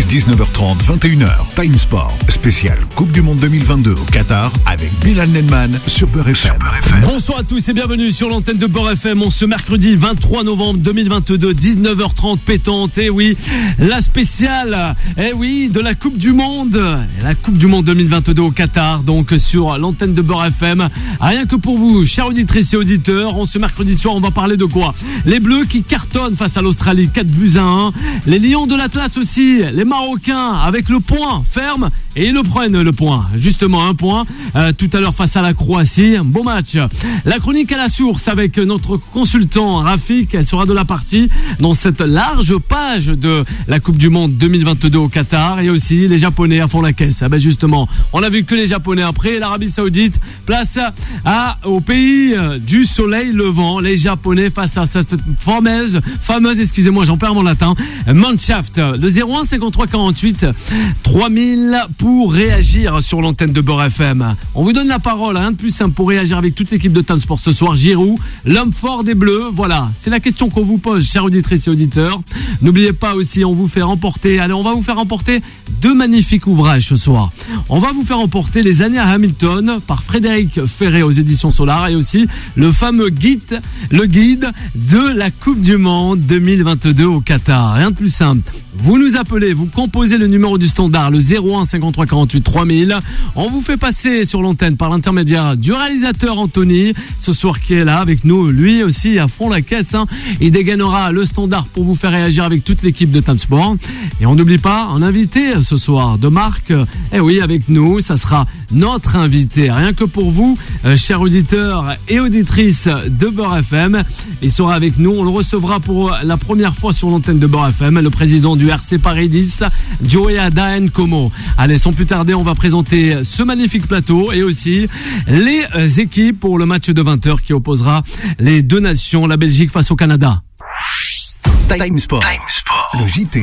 19h30, 21h. Time Sport, spécial Coupe du Monde 2022 au Qatar avec Bilal Nenman sur Beurre FM. Bonsoir à tous et bienvenue sur l'antenne de Beurre FM. Ce mercredi 23 novembre 2022, 19h30 pétante. Et oui, la spéciale, de la Coupe du Monde. La Coupe du Monde 2022 au Qatar, donc sur l'antenne de Beurre FM. Rien que pour vous, chers auditrices et auditeurs, ce mercredi soir, on va parler de quoi? Les Bleus qui cartonnent face à l'Australie, 4-1. Les Lions de l'Atlas aussi, les Marocains avec le point ferme et ils le prennent le point. Justement, un point tout à l'heure face à la Croatie. Un beau match. La chronique à la source avec notre consultant Rafik. Elle sera de la partie dans cette large page de la Coupe du Monde 2022 au Qatar. Et aussi les Japonais à fond la caisse. Justement, on a vu que les Japonais après l'Arabie Saoudite. Place au pays du soleil levant. Les Japonais face à cette fameuse, excusez-moi, j'en perds mon latin, Mannschaft. Le 01 53 48 3000 pour réagir sur l'antenne de Beurre FM. On vous donne la parole, rien de plus simple pour réagir avec toute l'équipe de Time Sport ce soir. Giroud, l'homme fort des Bleus. Voilà, c'est la question qu'on vous pose, chers auditrices et auditeurs. N'oubliez pas aussi, on va vous faire remporter deux magnifiques ouvrages ce soir. On va vous faire remporter Les années à Hamilton par Frédéric Ferré aux éditions Solar et aussi le fameux guide de la Coupe du Monde 2022 au Qatar. Rien de plus simple. Vous nous appelez, vous composez le numéro du standard, le 01 53 48 3000. On vous fait passer sur l'antenne par l'intermédiaire du réalisateur Anthony, ce soir qui est là avec nous, lui aussi à fond la caisse. Il dégainera le standard pour vous faire réagir avec toute l'équipe de Time Sport. Et on n'oublie pas, un invité ce soir de marque, avec nous, ça sera notre invité. Rien que pour vous, chers auditeurs et auditrices de Beurre FM, il sera avec nous. On le recevra pour la première fois sur l'antenne de Beurre FM, le président du RC Paris 10, Joey Adaen Como. Allez, sans plus tarder, on va présenter ce magnifique plateau et aussi les équipes pour le match de 20h qui opposera les deux nations, la Belgique face au Canada. Time Sport, le JT.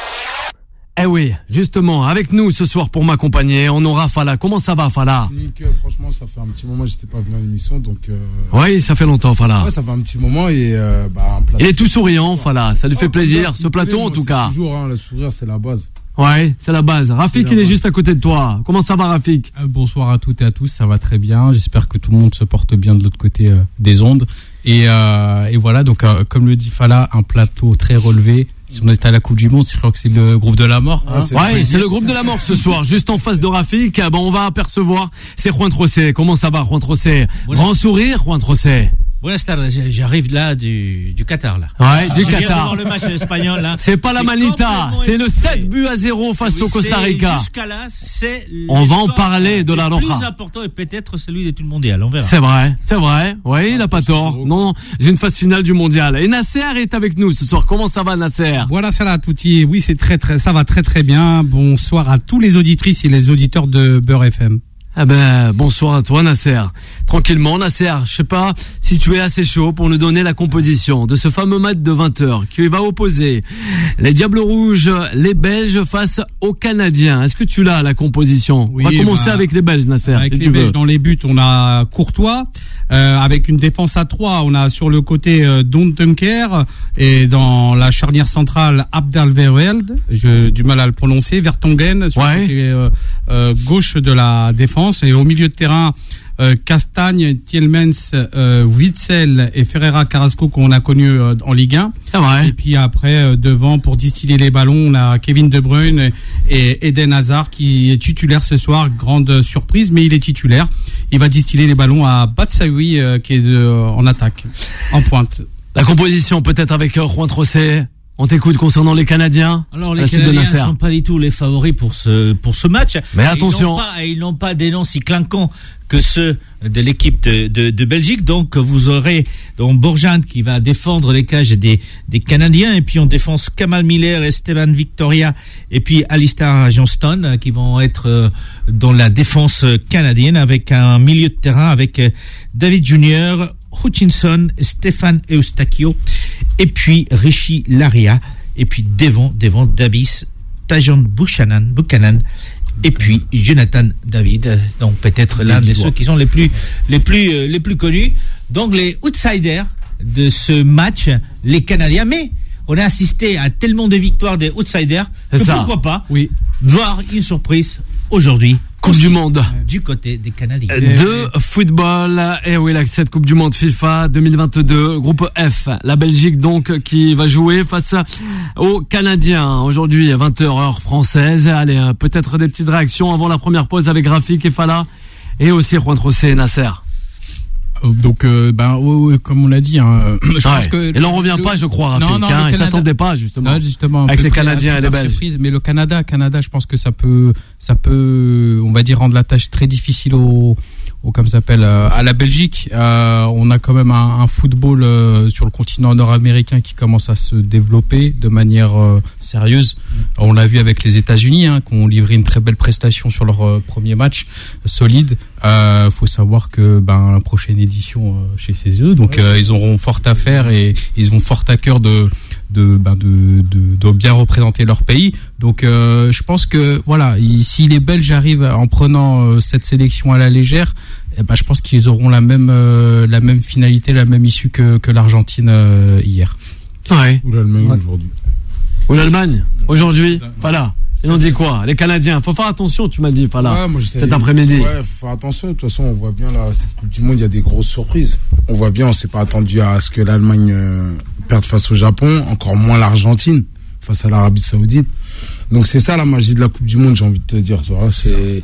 Justement, avec nous ce soir pour m'accompagner, on aura Fala. Comment ça va, Fala? Nickel, franchement, ça fait un petit moment que j'étais pas venu à l'émission, donc... Oui, ça fait longtemps, Fala. Ouais, ça fait un petit moment et... Il est tout souriant, Fala, ça lui fait plaisir, ce plateau en tout cas. Toujours, le sourire, c'est la base. Ouais, c'est la base. Rafik, il est juste à côté de toi. Comment ça va, Rafik? Bonsoir à toutes et à tous, ça va très bien. J'espère que tout le monde se porte bien de l'autre côté des ondes. Et voilà, donc comme le dit Fala, un plateau très relevé. Si on est à la Coupe du Monde, je crois que c'est le groupe de la mort. C'est le groupe de la mort ce soir, juste en face de Rafik. On va apercevoir, c'est Juan Trocé. Comment ça va, Juan Trocé? Grand sourire, Juan Trocé. Buenas tardes, j'arrive là du Qatar là. Du Qatar. Je viens de voir le match espagnol là. C'est pas la Manita, c'est le 7-0 face au Costa Rica. Jusqu'à là, c'est on va en parler de la Roja. Le plus important est peut-être celui des tout le mondial, on verra. C'est vrai. Oui, il a pas tort. Non, c'est une phase finale du mondial. Et Nasser est avec nous ce soir. Comment ça va, Nasser? Voilà, ça là, Touti. Oui, ça va très bien. Bonsoir à tous les auditrices et les auditeurs de Beurre FM. Bonsoir à toi, Nasser. Tranquillement, Nasser, je sais pas si tu es assez chaud pour nous donner la composition de ce fameux match de 20h qui va opposer les Diables Rouges, les Belges face aux Canadiens. Est-ce que tu l'as, la composition? Oui, on va commencer avec les Belges, Nasser. Avec les Belges, dans les buts, on a Courtois, avec une défense à 3. On a sur le côté Don Dunker et dans la charnière centrale Abdelverweld, j'ai du mal à le prononcer, Vertonghen sur le côté gauche de la défense. Et au milieu de terrain, Castagne, Tielemans, Witzel et Ferreira Carrasco qu'on a connus en Ligue 1. Et puis après, devant, pour distiller les ballons, on a Kevin De Bruyne et Eden Hazard qui est titulaire ce soir. Grande surprise, mais il est titulaire. Il va distiller les ballons à Batshuayi qui est en attaque, en pointe. La composition peut-être avec Juan Trocé. On t'écoute concernant les Canadiens. Alors les Canadiens ne sont pas du tout les favoris pour ce match. Mais attention, ils n'ont pas des noms si clinquants que ceux de l'équipe de Belgique. Donc vous aurez Borjan qui va défendre les cages des Canadiens, et puis on défense Kamal Miller, Esteban Victoria et puis Alistair Johnston qui vont être dans la défense canadienne, avec un milieu de terrain avec David Junior, Hutchinson, Stéphane Eustachio et puis Richie Laria, et puis devant Davis, Tajon Buchanan et puis Jonathan David, donc peut-être l'un de ceux qui sont les plus connus, donc les outsiders de ce match, les Canadiens. Mais on a assisté à tellement de victoires des outsiders que pourquoi pas voir une surprise aujourd'hui. Coupe du Monde. Du côté des Canadiens. De football. Et oui, cette Coupe du Monde FIFA 2022, groupe F. La Belgique, donc, qui va jouer face aux Canadiens. Aujourd'hui, à 20h, heure française. Allez, peut-être des petites réactions avant la première pause avec Rafik et Fala. Et aussi Juan José et Nasser. Donc, comme on l'a dit, je pense que. Et l'on revient pas, je crois, Rafik. Ils s'attendaient pas, justement. Non, justement. Avec les Canadiens et les Belges. Surprise, mais le Canada, je pense que ça peut, on va dire, rendre la tâche très difficile comme ça s'appelle, à la Belgique. On a quand même un football sur le continent nord-américain qui commence à se développer de manière sérieuse. On l'a vu avec les États-Unis, qui ont livré une très belle prestation sur leur premier match solide. Faut savoir que la prochaine édition chez CSE, donc ils auront fort à faire et ils ont fort à cœur de bien représenter leur pays. Donc je pense que voilà, si les Belges arrivent en prenant cette sélection à la légère, je pense qu'ils auront la même finalité, la même issue que l'Argentine hier. Ouais. Ou l'Allemagne aujourd'hui. Ou l'Allemagne aujourd'hui. Voilà. Et on dit quoi? Les Canadiens. Faut faire attention, tu m'as dit, cet après-midi. Ouais, faut faire attention. De toute façon, on voit bien là, cette Coupe du Monde, il y a des grosses surprises. On voit bien, on s'est pas attendu à ce que l'Allemagne perde face au Japon, encore moins l'Argentine face à l'Arabie Saoudite. Donc c'est ça la magie de la Coupe du Monde, j'ai envie de te dire. Tu vois,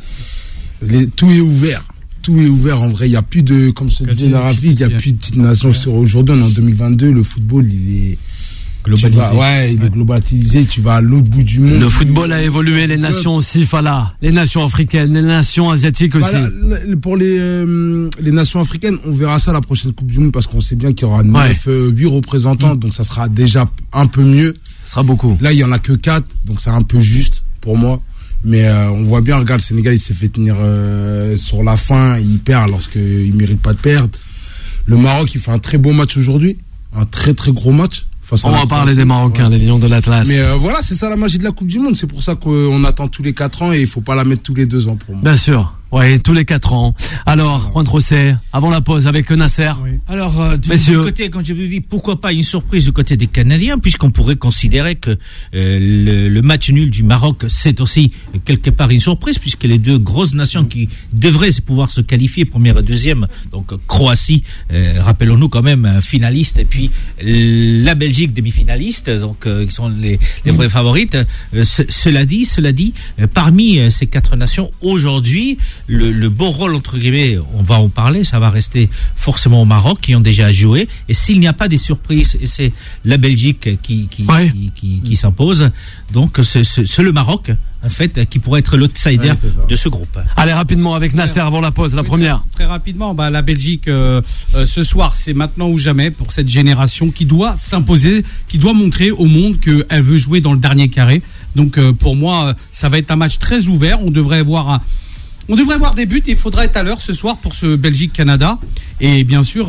tout est ouvert. Tout est ouvert. En vrai, il y a plus de, comme je te disais, Rafik, il y a plus de petites nations. Aujourd'hui, en 2022, le football, il est globalisé. Il est globalisé, tu vas à l'autre bout du monde. Le football a évolué, les nations aussi, les nations africaines, les nations asiatiques aussi. Pour les nations africaines, on verra ça la prochaine Coupe du Monde parce qu'on sait bien qu'il y aura 8 représentants, donc ça sera déjà un peu mieux. Ça sera beaucoup. Là, il y en a que 4, donc c'est un peu juste pour moi. Mais on voit bien, regarde, le Sénégal, il s'est fait tenir sur la fin, il perd lorsqu'il ne mérite pas de perdre. Le Maroc, il fait un très beau match aujourd'hui, un très très gros match. On va parler des Marocains, les Lions de l'Atlas. Mais voilà, c'est ça la magie de la Coupe du Monde. C'est pour ça qu'on attend tous les 4 ans et il faut pas la mettre tous les 2 ans pour moi. Bien sûr. Oui, tous les 4 ans. Alors, Juan José, avant la pause avec Nasser. Oui. Alors, du côté, quand je vous dis, pourquoi pas une surprise du côté des Canadiens, puisqu'on pourrait considérer que le match nul du Maroc, c'est aussi quelque part une surprise, puisque les deux grosses nations qui devraient pouvoir se qualifier, première et deuxième, donc Croatie, rappelons-nous quand même, finaliste, et puis la Belgique, demi-finaliste, donc qui sont les vraies favorites. Cela dit, parmi ces 4 nations, aujourd'hui, le beau rôle, entre guillemets, on va en parler, ça va rester forcément au Maroc, qui ont déjà joué. Et s'il n'y a pas des surprises, et c'est la Belgique qui s'impose, donc c'est le Maroc, en fait, qui pourrait être l'outsider de ce groupe. Allez, rapidement, avec Nasser, avant la pause, la première. Très rapidement, la Belgique, ce soir, c'est maintenant ou jamais pour cette génération qui doit s'imposer, qui doit montrer au monde qu'elle veut jouer dans le dernier carré. Donc, pour moi, ça va être un match très ouvert. On devrait voir des buts et il faudra être à l'heure ce soir pour ce Belgique-Canada. Et bien sûr,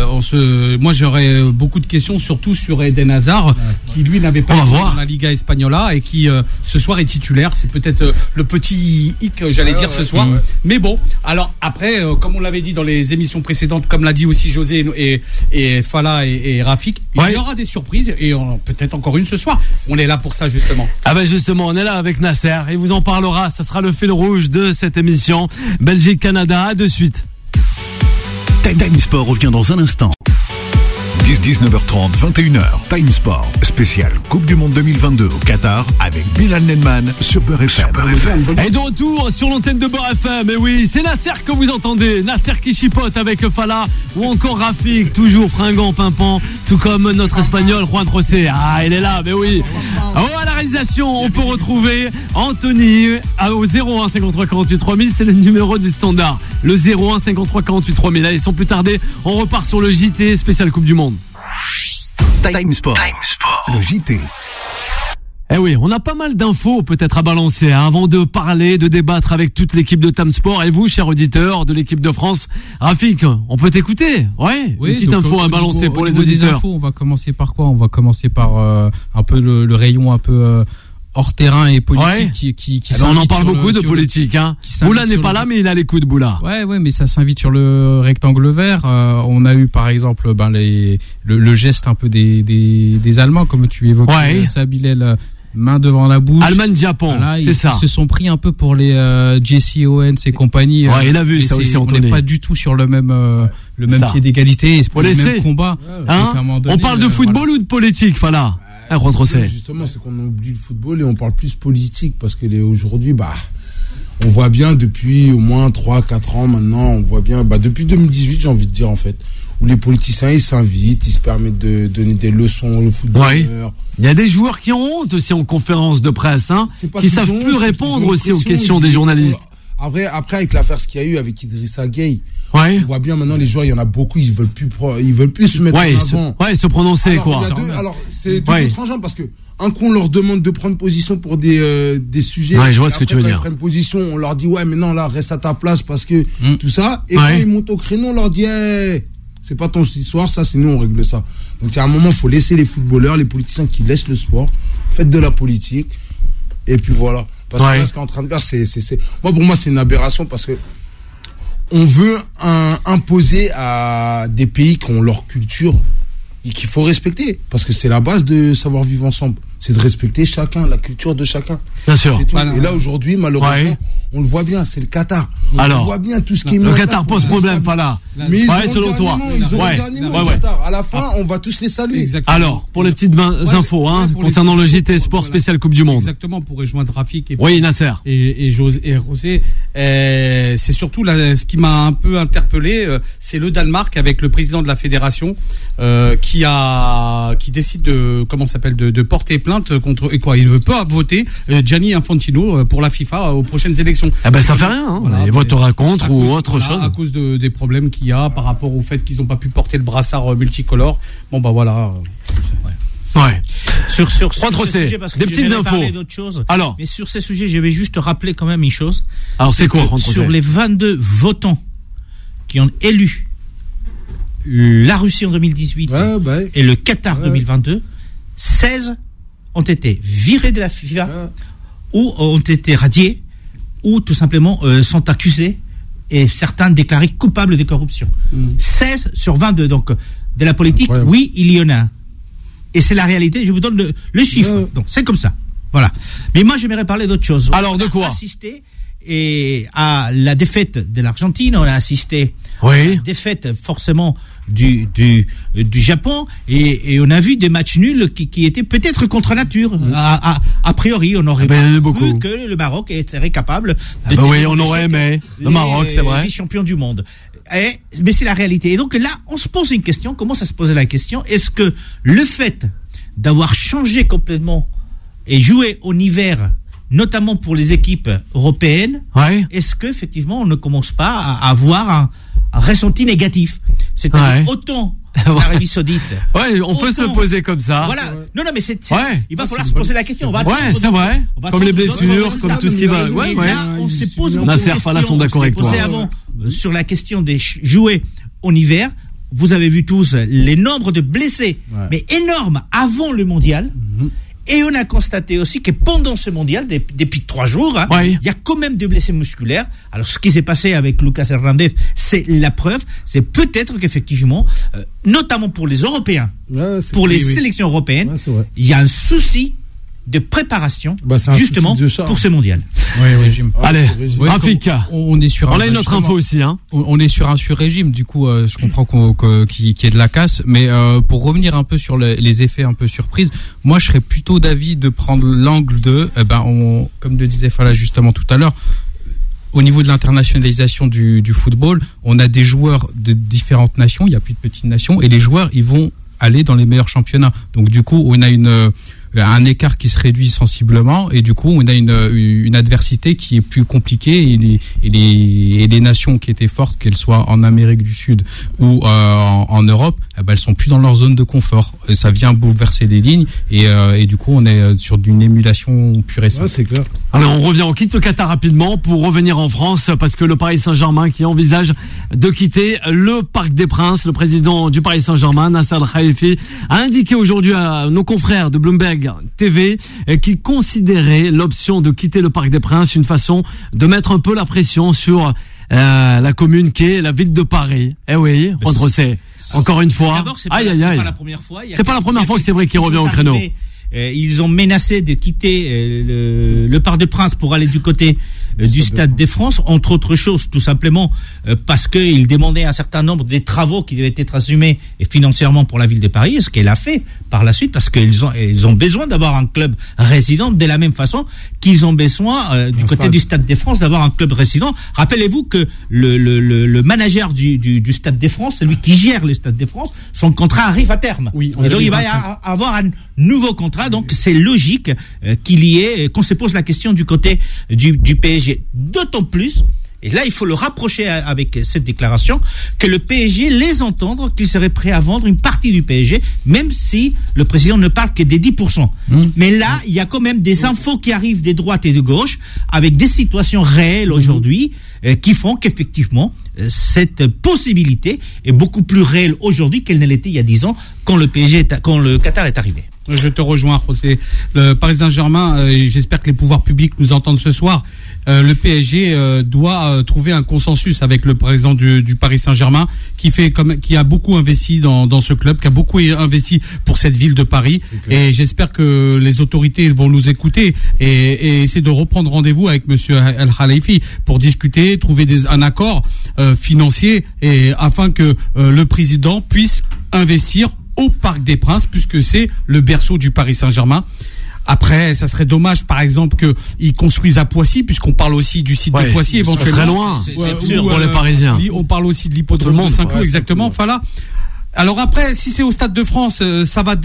moi j'aurais beaucoup de questions, surtout sur Eden Hazard, qui lui n'avait pas joué dans la Liga Espagnola et qui ce soir est titulaire. C'est peut-être le petit hic, j'allais dire, ce soir. Mais bon, alors après, comme on l'avait dit dans les émissions précédentes, comme l'a dit aussi José et Fala et Rafik, il y aura des surprises et peut-être encore une ce soir. On est là pour ça justement. Ah ben justement, on est là avec Nasser. Il vous en parlera. Ça sera le fil rouge de cette émission. Belgique-Canada, à de suite. Time Sport revient dans un instant. 19h30, 21h, Time Sport, spécial Coupe du Monde 2022 au Qatar avec Bilal Nenman sur Beurre FM. Et de retour sur l'antenne de Beurre FM, et oui, c'est Nasser que vous entendez, Nasser qui chipote avec Fala ou encore Rafik, toujours fringant, pimpant, tout comme notre espagnol Juan José. Ah, il est là, mais oui. À la réalisation, on peut retrouver Anthony au 01 53 48 3000, c'est le numéro du standard. Le 01 53 48 3000. Allez, sans plus tarder, on repart sur le JT spécial Coupe du Monde. Time Sport, le JT. Eh oui, on a pas mal d'infos peut-être à balancer avant de parler, de débattre avec toute l'équipe de Time Sport et vous, chers auditeurs de l'équipe de France. Rafik, on peut t'écouter? Ouais, une petite info à balancer pour les auditeurs. On va commencer par quoi? On va commencer par un peu le rayon un peu hors terrain et politique Ouais. qui On en s'invite parle sur beaucoup le- de sur le- politique, hein. qui s'invite Boula n'est sur pas le- là, mais il a l'écoute, Boula. Ouais, mais ça s'invite sur le rectangle vert. On a eu par exemple le geste un peu des Allemands, comme tu évoquais, Ouais. Sabilel, main devant la bouche. Allemagne-Japon, Voilà, c'est ils ça. se sont pris un peu pour les Jesse Owens et compagnie. Ouais, il a vu et ça aussi, on Anthony. n'est pas du tout sur le même Ça. pied d'égalité, c'est Faut pas le laisser. même combat. Hein Donc, à un moment donné, On parle de football ou de politique, Fala? Contre c'est. Justement, c'est qu'on oublie le football et on parle plus politique parce que aujourd'hui, on voit bien depuis au moins 3-4 ans maintenant, on voit bien, depuis 2018, j'ai envie de dire en fait, où les politiciens ils s'invitent, ils se permettent de donner des leçons aux footballeurs. Il y a des joueurs qui ont honte aussi en conférence de presse, hein, C'est pas qui qu'ils savent ont plus honte, c'est répondre qu'ils ont aussi aux l'impression, questions ils des disent, journalistes. Après, avec l'affaire ce qu'il y a eu avec Idrissa Gueye, Ouais. on voit bien maintenant les joueurs, il y en a beaucoup, ils veulent plus se mettre Ouais, en avant. se prononcer, Alors, quoi. C'est deux Ouais. tranchants parce que un coup on leur demande de prendre position pour des sujets. Ouais, je vois et ce que après, tu veux quand dire. Ils prennent position, on leur dit ouais mais non là reste à ta place parce que tout ça. Et Ouais. quand ils montent au créneau, on leur dit hey, c'est pas ton histoire, ça c'est nous on règle ça. Donc il y a un moment faut laisser les footballeurs, les politiciens qui laissent le sport, faites de la politique et puis voilà. Parce Ouais. que là, ce qu'on est en train de faire pour moi c'est une aberration parce que on veut imposer à des pays qui ont leur culture et qu'il faut respecter parce que c'est la base de savoir vivre ensemble, c'est de respecter chacun, la culture de chacun. Bien sûr. C'est tout. Voilà. Et là aujourd'hui malheureusement Ouais. on le voit bien, c'est le Qatar. Alors, on voit bien tout ce qui est mis Le en Qatar place pose pour problème, déstabiliser. Fala. Mais ils Ouais, auront selon le toi. dernier mot, ils auront Ouais. le dernier mot, Ouais, le ouais. Qatar. À la fin on va tous les saluer. Exactement. Alors, pour les petites infos, hein, Ouais, pour les concernant le petites JT infos, Sport voilà. spécial Coupe du Monde. Exactement, pour rejoindre Rafik et Oui, Nasser. et José, c'est surtout ce qui m'a un peu interpellé, c'est le Danemark avec le président de la fédération qui décide de porter plainte contre il veut pas voter Gianni Infantino pour la FIFA aux prochaines élections. Ah ben ça fait rien, hein. Voilà, Il mais votera contre à ou cause- autre voilà, chose. à cause des problèmes qu'il y a par rapport au fait qu'ils n'ont pas pu porter le brassard multicolore. Bon voilà. Ouais. Sur Contre ce ces, sujet, parce que des je petites vais infos. parler d'autres choses. Alors, Mais sur ces sujets, je vais juste rappeler quand même une chose. alors c'est quoi que contre sur les 22 votants qui ont élu la Russie en 2018 Ouais, et le Qatar Ouais. 2022, 16 ont été virés de la FIFA ou ont été radiés ou tout simplement sont accusés et certains déclarés coupables de corruption. 16 sur 22. Donc, de la politique, Incroyable. oui, il y en a. Et c'est la réalité. Je vous donne le chiffre. Ouais. Donc, c'est comme ça. Voilà. Mais moi, j'aimerais parler d'autre chose. Alors, de On a quoi assisté à la défaite de l'Argentine. On a assisté à Oui. la défaite forcément du Japon et on a vu des matchs nuls qui étaient peut-être contre nature. A priori, on aurait ben, il y en a cru beaucoup. que le Maroc serait capable Ah ben oui, on aurait aimé. Le Maroc, c'est vrai. les champions du monde. Mais c'est la réalité. Et donc là, on se pose une question. Comment ça se posait la question? Est-ce que le fait d'avoir changé complètement et joué en hiver, notamment pour les équipes européennes, Ouais. est-ce qu'effectivement on ne commence pas à avoir un ressenti négatif? C'est-à-dire Ouais. autant l'Arabie Saoudite. Ouais, on peut se le Autant- poser comme ça. Voilà. Non, mais Ouais. il va falloir se poser la question. On va Ouais, attendre c'est vrai. on va Comme les attendre d'autres blessures, résultats. comme tout ce qui va. Ouais, Et ouais. là, on se pose beaucoup de Nasser, questions. Fala sont d'accord avec On s'est posé toi. avant sur la question des jouets en hiver. Vous avez vu tous les nombres de blessés, mais énormes avant le mondial. Et on a constaté aussi que pendant ce mondial, depuis 3 jours, hein, Ouais. il y a quand même des blessés musculaires. Alors, ce qui s'est passé avec Lucas Hernandez, c'est la preuve. C'est peut-être qu'effectivement, notamment pour les Européens, pour les sélections européennes, Ouais, c'est vrai. il y a un souci de préparation, C'est un justement, souci de charge. pour ce mondial. Oui, régime. Allez, Ouais, Rafik. On est sur On a une autre info aussi, hein. On est sur un sur-régime, du coup, je comprends qu'il y ait de la casse, mais pour revenir un peu sur les effets un peu surprises, moi, je serais plutôt d'avis de prendre l'angle de, comme le disait Fala justement tout à l'heure, au niveau de l'internationalisation du football, on a des joueurs de différentes nations, il n'y a plus de petites nations, et les joueurs, ils vont aller dans les meilleurs championnats. Donc, du coup, on a un écart qui se réduit sensiblement et du coup on a une adversité qui est plus compliquée et les nations qui étaient fortes, qu'elles soient en Amérique du Sud ou en Europe, elles sont plus dans leur zone de confort. Et ça vient bouleverser les lignes et du coup on est sur d'une émulation pure et simple. Ouais, c'est clair. Alors on revient, on quitte le Qatar rapidement pour revenir en France parce que le Paris Saint-Germain qui envisage de quitter le Parc des Princes, le président du Paris Saint-Germain, Nasser Al-Khelaifi, a indiqué aujourd'hui à nos confrères de Bloomberg Bloomberg TV qui considérait l'option de quitter le Parc des Princes une façon de mettre un peu la pression sur la commune qui est la ville de Paris. Eh oui, Juan José, encore une fois. D'abord, c'est pas la première fois. C'est pas la première fois que c'est vrai qu'il revient au créneau. Ils ont menacé de quitter le Parc des Princes pour aller du côté du Stade de France, entre autres choses, tout simplement parce qu'ils demandaient un certain nombre des travaux qui devaient être assumés et financièrement pour la ville de Paris, ce qu'elle a fait par la suite, parce qu'ils ont besoin d'avoir un club résident de la même façon qu'ils ont besoin du côté du Stade de France d'avoir un club résident. Rappelez-vous que le manager du Stade de France, celui qui gère le Stade de France, son contrat arrive à terme. Oui, et donc il va y avoir un nouveau contrat, donc c'est logique qu'on se pose la question du côté du PSG. D'autant plus, et là il faut le rapprocher avec cette déclaration, que le PSG laisse entendre qu'il serait prêt à vendre une partie du PSG, même si le président ne parle que des 10%. Mais là, il y a quand même des infos qui arrivent des droites et de gauche, avec des situations réelles aujourd'hui, qui font qu'effectivement, cette possibilité est beaucoup plus réelle aujourd'hui qu'elle ne l'était il y a 10 ans, quand le Qatar est arrivé. Je te rejoins, José. Le Paris Saint-Germain, j'espère que les pouvoirs publics nous entendent ce soir. Le PSG doit trouver un consensus avec le président du Paris Saint-Germain, qui a beaucoup investi dans ce club, qui a beaucoup investi pour cette ville de Paris. Et j'espère que les autorités vont nous écouter et essayer de reprendre rendez-vous avec Monsieur El Khalifi pour discuter, trouver un accord financier, et afin que le président puisse investir au Parc des Princes, puisque c'est le berceau du Paris Saint-Germain. Après, ça serait dommage, par exemple, qu'ils construisent à Poissy, puisqu'on parle aussi du site de Poissy, éventuellement. Ça serait loin, c'est sûr pour les Parisiens. On parle aussi de l'hippodrome de Saint-Cloud, exactement. Enfin là. Alors après, si c'est au Stade de France, ça va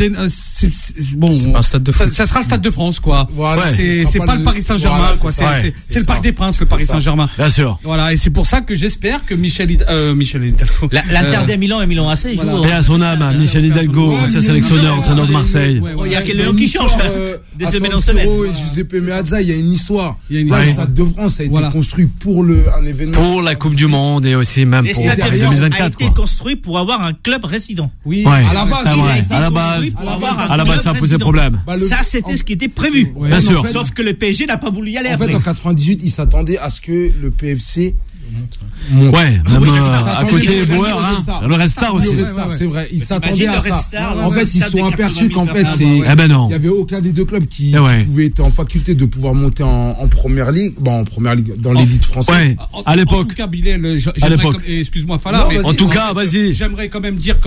bon. C'est pas un Stade de France. Ça sera le Stade de France, quoi. Voilà, c'est pas le Paris Saint-Germain, voilà, quoi. C'est le Parc des Princes, le Paris Saint-Germain. Bien sûr. Voilà, et c'est pour ça que j'espère que Michel Hidalgo. L'Inter de Milan et Milan AC, il joue. Et à son âme, Michel Hidalgo, ancien sélectionneur, entraîneur de Marseille. Il y a Léon qui change des semaines en semaine. Et Giuseppe Meazza, il y a une histoire. Le Stade de France a été construit pour un événement. Pour la Coupe du Monde et aussi même pour Paris 2024. A été construit pour avoir un club résident. Oui. À la base, ça a posé problème. Ça, c'était ce qui était prévu. Bien sûr. Sauf que le PSG n'a pas voulu y aller après. En fait, en 98, il s'attendait à ce que le PFC monte. Ouais, à côté Bauer, le Red Star aussi. C'est vrai, il s'attendait à ça. En fait, ils sont aperçus qu'en fait, il n'y avait aucun des deux clubs qui pouvait être en faculté de pouvoir monter en première ligue, dans l'élite française. Ouais, à l'époque. En tout cas, Bilal, excuse-moi, Fala. En tout cas, vas-y. J'aimerais quand même dire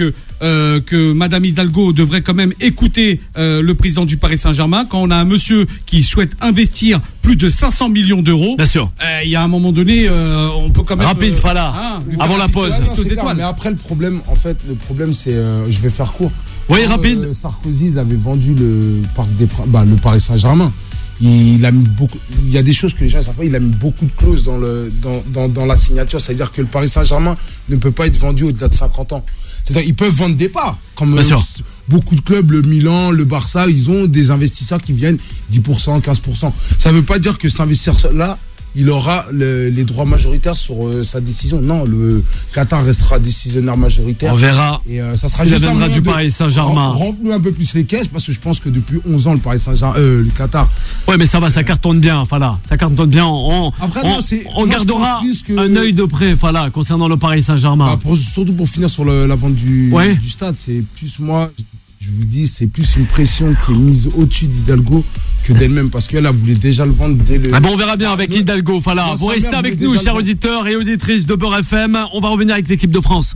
que Madame Hidalgo devrait quand même écouter le président du Paris Saint-Germain. Quand on a un monsieur qui souhaite investir plus de 500 millions d'euros, bien sûr. Il y a un moment donné, on peut quand même rapide, Fala, avant la pause. Mais après, le problème, c'est, je vais faire court. Oui, rapide. Sarkozy, il avait vendu le Paris Saint-Germain. Il y a des choses que les gens ne savent pas. Il a mis beaucoup de clauses dans la signature. C'est-à-dire que le Paris Saint-Germain ne peut pas être vendu au-delà de 50 ans. C'est-à-dire qu'ils peuvent vendre des parts. Comme beaucoup de clubs, le Milan, le Barça, ils ont des investisseurs qui viennent 10%, 15%. Ça ne veut pas dire que cet investisseur-là, il aura les droits majoritaires sur sa décision. Non, le Qatar restera décisionnaire majoritaire. On verra. Et ça sera juste du Paris Saint-Germain. Remplis un peu plus les caisses, parce que je pense que depuis 11 ans, le Paris Saint-Germain, le Qatar. Ouais, mais ça va, ça cartonne bien, Fala. Ça cartonne bien. On gardera un œil de près, Fala, concernant le Paris Saint-Germain. Surtout pour finir sur la vente du stade, c'est plus moi. Je vous dis, c'est plus une pression qui est mise au-dessus d'Hidalgo que d'elle-même, parce qu'elle voulait déjà le vendre dès le... on verra bien avec Hidalgo, Fala. Vous restez avec nous, chers auditeurs et auditrices de Beurre FM. On va revenir avec l'équipe de France.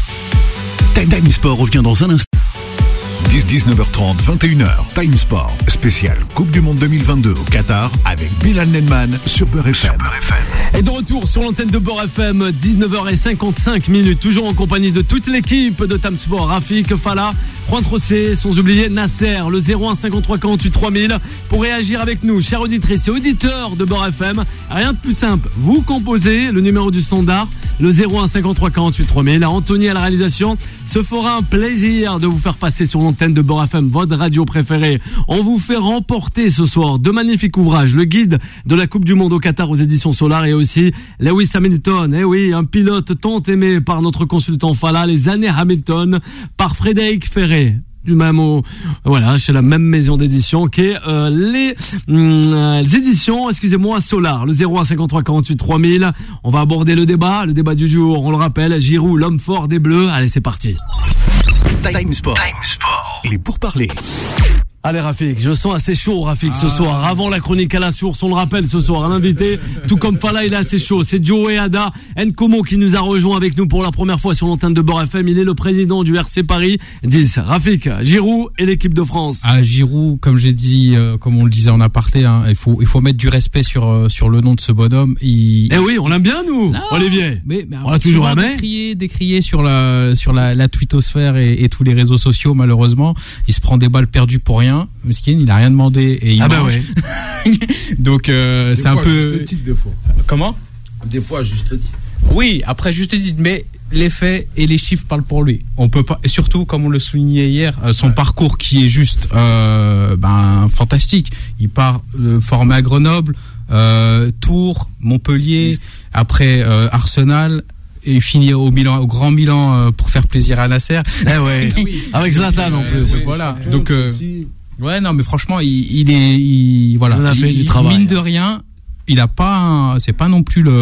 Time Sport revient dans un instant. 19h30, 21h, Time Sport, spécial Coupe du Monde 2022 au Qatar avec Bilal Nenman sur Beurre FM. Et de retour sur l'antenne de Beurre FM, 19h55, toujours en compagnie de toute l'équipe de Time Sport, Rafik, Fala, Juan José, sans oublier Nasser, le 01 53 48 3000 pour réagir avec nous, chers auditrices et auditeurs de Beurre FM. Rien de plus simple, vous composez le numéro du standard, le 01 53 48 3000. Anthony à la réalisation se fera un plaisir de vous faire passer sur l'antenne de Beurre FM, votre radio préférée. On vous fait remporter ce soir deux magnifiques ouvrages, le guide de la Coupe du Monde au Qatar aux éditions Solar et aussi Lewis Hamilton, un pilote tant aimé par notre consultant Fala, les années Hamilton, par Frédéric Ferré. chez la même maison d'édition qu'est les éditions, Solar, le 01 53 48 3000. On va aborder le débat du jour, on le rappelle, Giroud, l'homme fort des Bleus. Allez, c'est parti. Time Sport. Il est pour parler. Allez Rafik, je sens assez chaud Rafik ce soir, avant la chronique à la source, on le rappelle ce soir, l'invité, tout comme Fala, il est assez chaud, c'est Joe Ada Nkomo qui nous a rejoint avec nous pour la première fois sur l'antenne de Beurre FM, il est le président du RC Paris 10. Rafik, Giroud et l'équipe de France. Giroud, comme j'ai dit, comme on le disait en aparté, il faut mettre du respect sur le nom de ce bonhomme. Eh oui, on l'aime bien nous, Olivier. Mais on l'a toujours aimé. Décrié sur la twittosphère et tous les réseaux sociaux, malheureusement, il se prend des balles perdues pour rien. Miskin, il a rien demandé et il mange. Ouais. Donc c'est un peu. Juste titre, des fois. Comment? Des fois juste titre. Oui, après juste titre, mais les faits et les chiffres parlent pour lui. On peut pas, et surtout comme on le soulignait hier, son parcours qui est juste fantastique. Il part formé à Grenoble, Tours, Montpellier, après Arsenal. Et finit au Grand Milan pour faire plaisir à Nasser. Avec Zlatan en plus. Voilà. Donc ouais, non, mais franchement, il voilà. On a fait du travail. Mine de rien, il a pas, c'est pas non plus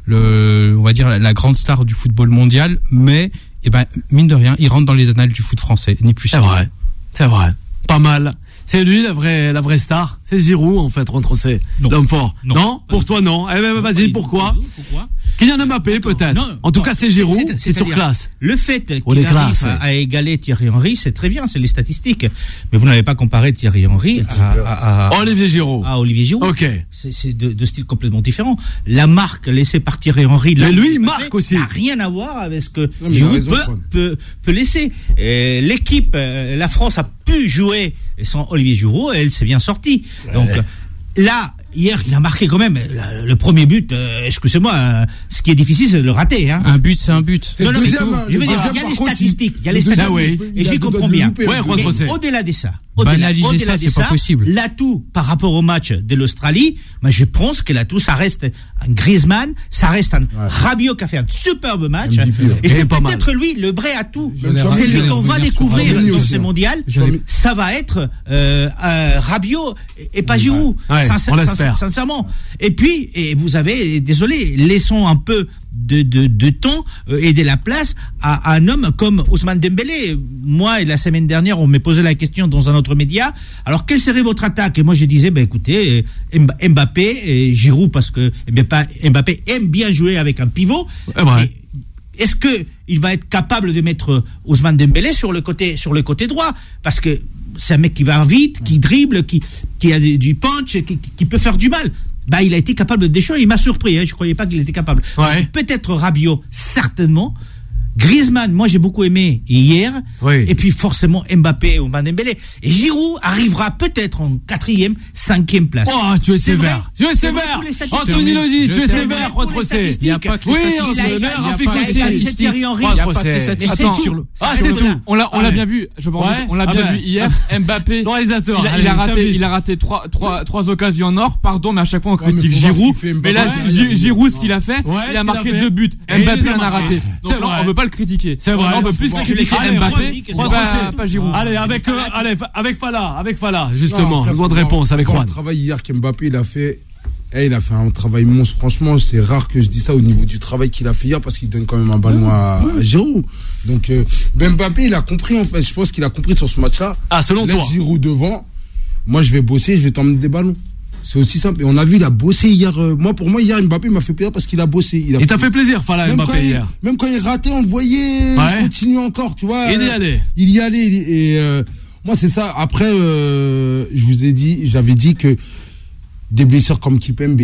on va dire la grande star du football mondial, mais mine de rien, il rentre dans les annales du foot français, ni plus. C'est vrai. Pas mal. C'est lui la vraie star. C'est Giroud en fait, Rentrocé. L'homme fort. Non, pour toi non. Eh ben vas-y, pourquoi? Kylian Mbappé peut-être. En tout cas, c'est Giroud, c'est sur classe. Le fait qu'il arrive à égaler Thierry Henry, c'est très bien, c'est les statistiques. Mais vous n'avez pas comparé Thierry Henry à Olivier Giroud. À Olivier Giroud. Ok. C'est de style complètement différent. La marque laissée par Thierry Henry, mais lui, il marque aussi. N'a rien à voir avec ce que Giroud peut laisser. L'équipe, la France a pu jouer sans Olivier Giroud et elle s'est bien sortie. Donc là, hier, il a marqué quand même le premier but. Excusez-moi, ce qui est difficile, c'est de le rater. Hein. Un but, c'est un but. Non, mais je veux dire, il y a les statistiques. Et j'y comprends bien. Au-delà de ça, c'est pas possible. L'atout par rapport au match de l'Australie, je pense que l'atout, ça reste un Griezmann, ça reste un Rabiot qui a fait un superbe match. Et c'est peut-être lui le vrai atout. C'est lui qu'on va découvrir dans ce mondial. Ça va être Rabiot et pas Giroud. Sincèrement. Et puis, vous avez, désolé, laissons un peu de temps et de la place à un homme comme Ousmane Dembélé. Moi, la semaine dernière, on m'est posé la question dans un autre média. Alors, quelle serait votre attaque? Et moi, je disais, écoutez, Mbappé et Giroud, parce que Mbappé aime bien jouer avec un pivot. Est-ce que il va être capable de mettre Ousmane Dembélé sur le côté droit? Parce que c'est un mec qui va vite, qui dribble, qui a du punch, qui peut faire du mal. Il a été capable de choses. Il m'a surpris. Je croyais pas qu'il était capable. Peut-être Rabiot, certainement. Griezmann, moi j'ai beaucoup aimé hier. Et puis forcément Mbappé ou Dembélé. Et Giroud arrivera peut-être en 4e, 5e place. Oh, tu es sévère. Anthony Lodi, tu es sévère, Rentrocé. Il n'y a pas que les statistiques. Thierry Henry. Il n'y a pas que les statistiques. C'est tout. On l'a bien vu. On l'a bien vu hier. Mbappé. Il a raté trois occasions en or. Pardon, mais à chaque fois on critique Giroud. Mais là, Giroud, ce qu'il a fait, il a marqué 2 buts. Mbappé en a raté. Donc là, on peut pas le critiquer. C'est vrai. On peut plus critiquer Mbappé, pas Giroud. Allez, avec Fala, justement, le droit de réponse avec Juan. Le travail hier qu'Mbappé il a fait un travail monstre. Franchement, c'est rare que je dise ça au niveau du travail qu'il a fait hier parce qu'il donne quand même un ballon à Giroud. Donc Mbappé, il a compris en fait. Je pense qu'il a compris sur ce match-là. Selon toi. Giroud devant. Moi, je vais bosser, je vais t'emmener des ballons. C'est aussi simple. Et on a vu, il a bossé hier. Pour moi, hier, Mbappé m'a fait plaisir parce qu'il a bossé. Il t'a fait plaisir, Fala, Mbappé, hier. Même quand il ratait, on le voyait continuer encore, tu vois. Il y allait. Il y allait. Et moi, c'est ça. Après, j'avais dit que des blessures comme Kipembe,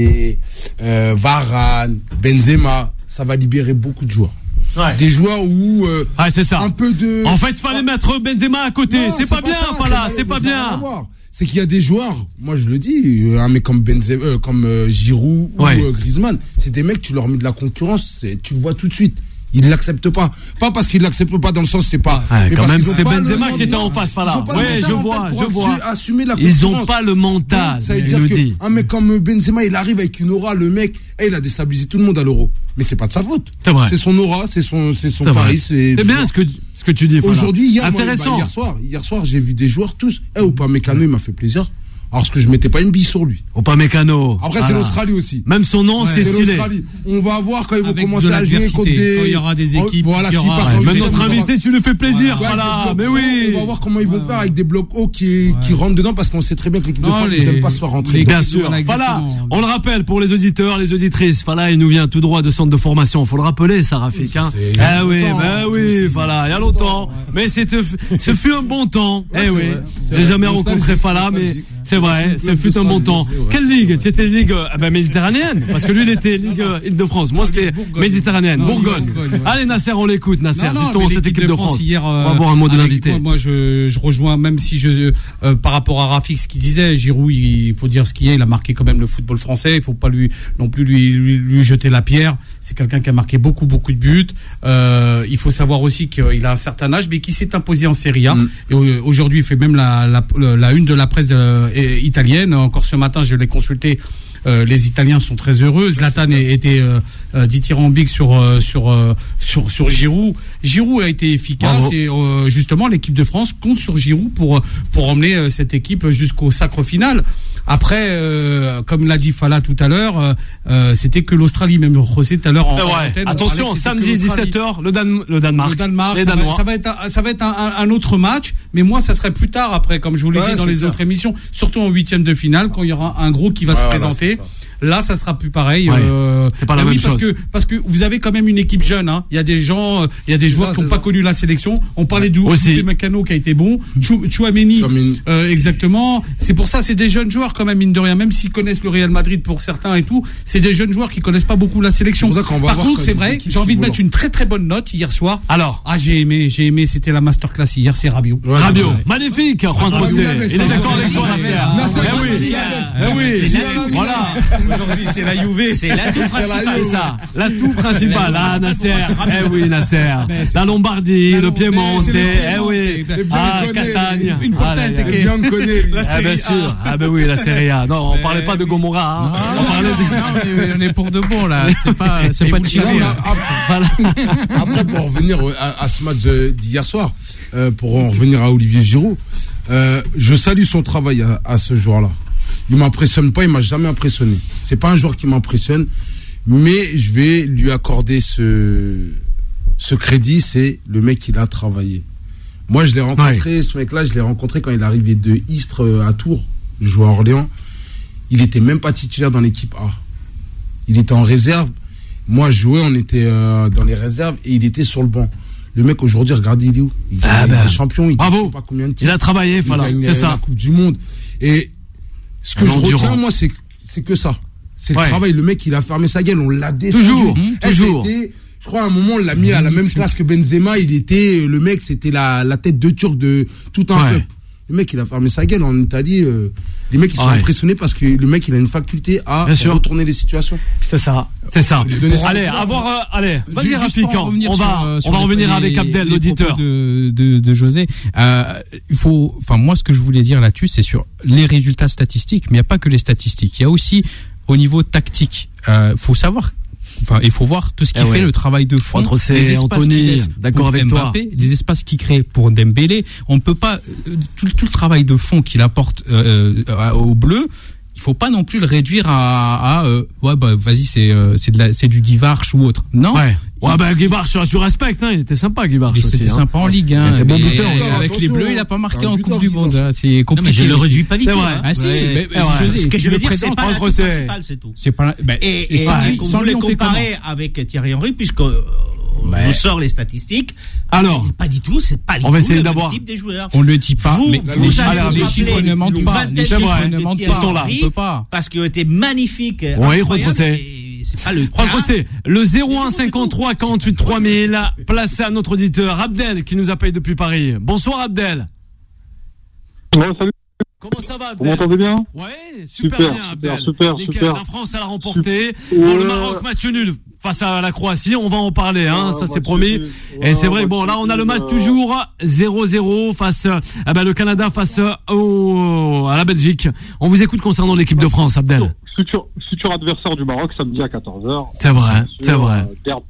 Varane, Benzema, ça va libérer beaucoup de joueurs. Des joueurs où c'est ça. Un peu de. En fait, il fallait mettre Benzema à côté. Non, c'est pas bien, Fala. C'est pas bien. C'est qu'il y a des joueurs, moi je le dis, un mec comme Benzema, comme Giroud ou Griezmann, c'est des mecs, tu leur mets de la concurrence, tu le vois tout de suite. Ils l'acceptent pas. Pas parce qu'ils l'acceptent pas dans le sens, c'est pas. Quand même, c'était Benzema qui était en face, Fala. Je vois. Assumer la ils ont pas le mental. Ça veut dire qu'un mec comme Benzema, il arrive avec une aura, le mec, il a déstabilisé tout le monde à l'Euro. Mais c'est pas de sa faute. C'est vrai. C'est son aura, c'est son pari. C'est bien ce ce que tu dis. Aujourd'hui, intéressant. Hier soir, j'ai vu des joueurs tous. Upamecano, il m'a fait plaisir. Alors que je mettais pas une bille sur lui. Upamecano. Après, c'est l'Australie aussi. Même son nom, c'est stylé. On va voir quand ils vont commencer à jouer contre des. Quand il y aura des équipes. Voilà, même notre invité, tu le fais plaisir. Voilà, mais oui. On va voir comment ils vont faire avec des blocs hauts qui rentrent dedans parce qu'on sait très bien que l'équipe de France, ils n'aiment pas se faire rentrer. Bien sûr. Voilà. On le rappelle pour les auditeurs, les auditrices. Voilà, il nous vient tout droit de centre de formation. Faut le rappeler, ça, Rafik. Ah oui, voilà, il y a longtemps. Mais ce fut un bon temps. Eh oui. J'ai jamais rencontré Fala, mais c'est vrai, ça fut un bon temps. Quelle ligue? C'était ligue méditerranéenne, parce que lui il était ligue Île-de-France. Moi c'était méditerranéenne, Bourgogne. Allez Nasser, on l'écoute Nasser. Justement cette équipe de France. Hier, on va avoir un mot de l'invité. Moi je rejoins, même si par rapport à Rafik ce qu'il disait, Giroud, il faut dire ce qu'il est, il a marqué quand même le football français. Il faut pas non plus lui jeter la pierre. C'est quelqu'un qui a marqué beaucoup de buts. Il faut savoir aussi qu'il a un certain âge, mais qui s'est imposé en Serie A. Et aujourd'hui il fait même la une de la presse italienne. Encore ce matin, je l'ai consulté. Les Italiens sont très heureux. Zlatan était dithyrambique sur Giroud. Giroud a été efficace. Bravo. Et justement l'équipe de France compte sur Giroud pour emmener cette équipe jusqu'au sacre final. Après, comme l'a dit Fala tout à l'heure, c'était que l'Australie, même José tout à l'heure en antenne. Attention, samedi 17h, le Danemark. Les Danois. Ça va être un autre match, mais moi ça serait plus tard après, comme je vous l'ai dit dans les autres émissions, surtout en 8e de finale quand il y aura un gros qui va se présenter. Là, ça sera plus pareil. C'est pas la même chose. Parce que vous avez quand même une équipe jeune. Hein. Il y a des gens, il y a des joueurs qui n'ont pas connu la sélection. On parlait Upamecano qui a été bon, Tchouaméni, exactement. C'est pour ça, c'est des jeunes joueurs quand même, mine de rien. Même s'ils connaissent le Real Madrid pour certains et tout, c'est des jeunes joueurs qui connaissent pas beaucoup la sélection. Par contre, c'est vrai, j'ai envie de mettre une très très bonne note hier soir. Alors, j'ai aimé. C'était la masterclass hier, c'est Rabiot. Rabiot, magnifique, Juan José. Il est d'accord avec toi, oui. Voilà. Aujourd'hui, c'est la Juve. C'est l'atout principal. C'est ça, l'atout principal. Ah, Nasser. Oui, Nasser. La Lombardie, le Piemonte. Catania. Une portée. Bien sûr. Ah, ben oui, la Serie A. Non, on parlait pas de Gomorrah. On parlait on est pour de bon, là. C'est pas de Chili. Après, pour revenir à ce match d'hier soir, pour en revenir à Olivier Giroud, je salue son travail à ce joueur-là. Il m'impressionne pas, il m'a jamais impressionné. C'est pas un joueur qui m'impressionne, mais je vais lui accorder ce crédit, c'est le mec il a travaillé. Moi je l'ai rencontré, ce mec-là, je l'ai rencontré quand il est arrivé de Istres à Tours, je jouais à Orléans. Il était même pas titulaire dans l'équipe A. Il était en réserve. Moi je jouais, on était dans les réserves et il était sur le banc. Le mec aujourd'hui, regardez, il est où? Il est champion, il bravo. Pas combien de titres. Il a travaillé, c'est ça. La Coupe du Monde. Et ce que je retiens, moi, c'est que ça. C'est le travail. Le mec, il a fermé sa gueule. On l'a descendu. Toujours. Je crois, à un moment, on l'a mis à la même classe que Benzema. Le mec, c'était la tête de Turc de tout un peuple. Le mec, il a fermé sa gueule en Italie. Les mecs, ils sont impressionnés parce que le mec, il a une faculté à retourner les situations. C'est ça. Allez, vas-y, Rafik. On va revenir avec Abdel, l'auditeur. De José. Moi, ce que je voulais dire là-dessus, c'est sur les résultats statistiques, mais il n'y a pas que les statistiques. Il y a aussi, au niveau tactique, faut savoir. Il faut voir tout ce qui fait le travail de fond. Les Anthony, d'accord avec Mbappé, toi. Les espaces qu'il crée pour Dembélé, on ne peut pas tout le travail de fond qu'il apporte au bleu. Il faut pas non plus le réduire vas-y c'est du Guy Varche ou autre. Non. Guy Varche, tu respectes, il était sympa Guy Varche. C'était sympa en Ligue 1. Il était bon buteur aussi. Avec les Bleus, il a pas marqué en Coupe du Monde. C'est compliqué. Non, mais je le réduis pas du tout. C'est vrai. Ah si, ce que je veux dire, c'est pas le principal, c'est tout. C'est pas et sans le comparer avec Thierry Henry, puisque on sort les statistiques. Alors, pas du tout, c'est pas du tout le type des joueurs. On le dit pas, mais les chiffres ne mentent pas. Les chiffres ne mentent pas. Ils sont là. On peut pas. Parce qu'il était magnifique. Oui, José. C'est pas le cas. Le 01 53 48 3000, placé à notre auditeur Abdel qui nous appelle depuis Paris. Bonsoir Abdel. Ouais, salut. Comment ça va Abdel? Vous m'entendez bien? Ouais, super bien Abdel. Super. La France, elle a remporté. Bon, le Maroc, match nul face à la Croatie, on va en parler, ça c'est promis. Et c'est vrai, là on a le match toujours 0-0 face le Canada face à la Belgique. On vous écoute concernant l'équipe de France, Abdel. Futur adversaire du Maroc samedi à 14h. C'est vrai. Derby.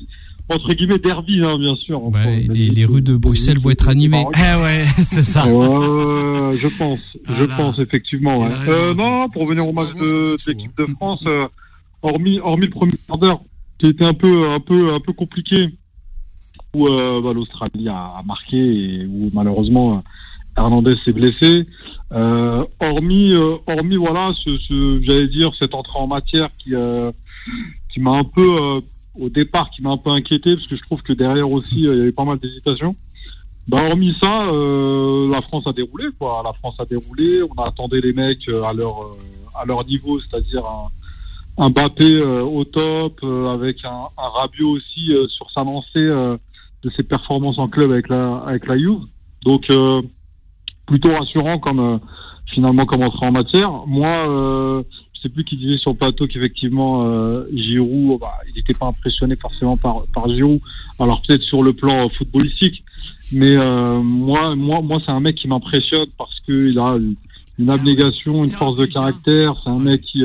entre guillemets derby, hein, bien sûr. Les rues de Bruxelles vont être animées. Ouais, c'est ça. Je pense effectivement. Ouais. Non, pour revenir au match de l'équipe de France, hormis le premier quart d'heure, qui était un peu compliqué, où l'Australie a marqué et où malheureusement Hernandez s'est blessé. Hormis voilà, j'allais dire cette entrée en matière qui m'a un peu au départ qui m'a un peu inquiété parce que je trouve que derrière aussi il y avait pas mal d'hésitations. Hormis ça, la France a déroulé quoi. La France a déroulé. On attendait les mecs à leur niveau, c'est-à-dire un Mbappé au top, avec un Rabiot aussi sur sa lancée de ses performances en club avec la Juve. Donc plutôt rassurant comme entrée en matière. Moi, je sais plus qui disait sur le plateau qu'effectivement Giroud, il n'était pas impressionné forcément par Giroud. Alors peut-être sur le plan footballistique, mais moi c'est un mec qui m'impressionne parce que il a une abnégation, une force de caractère. C'est un mec qui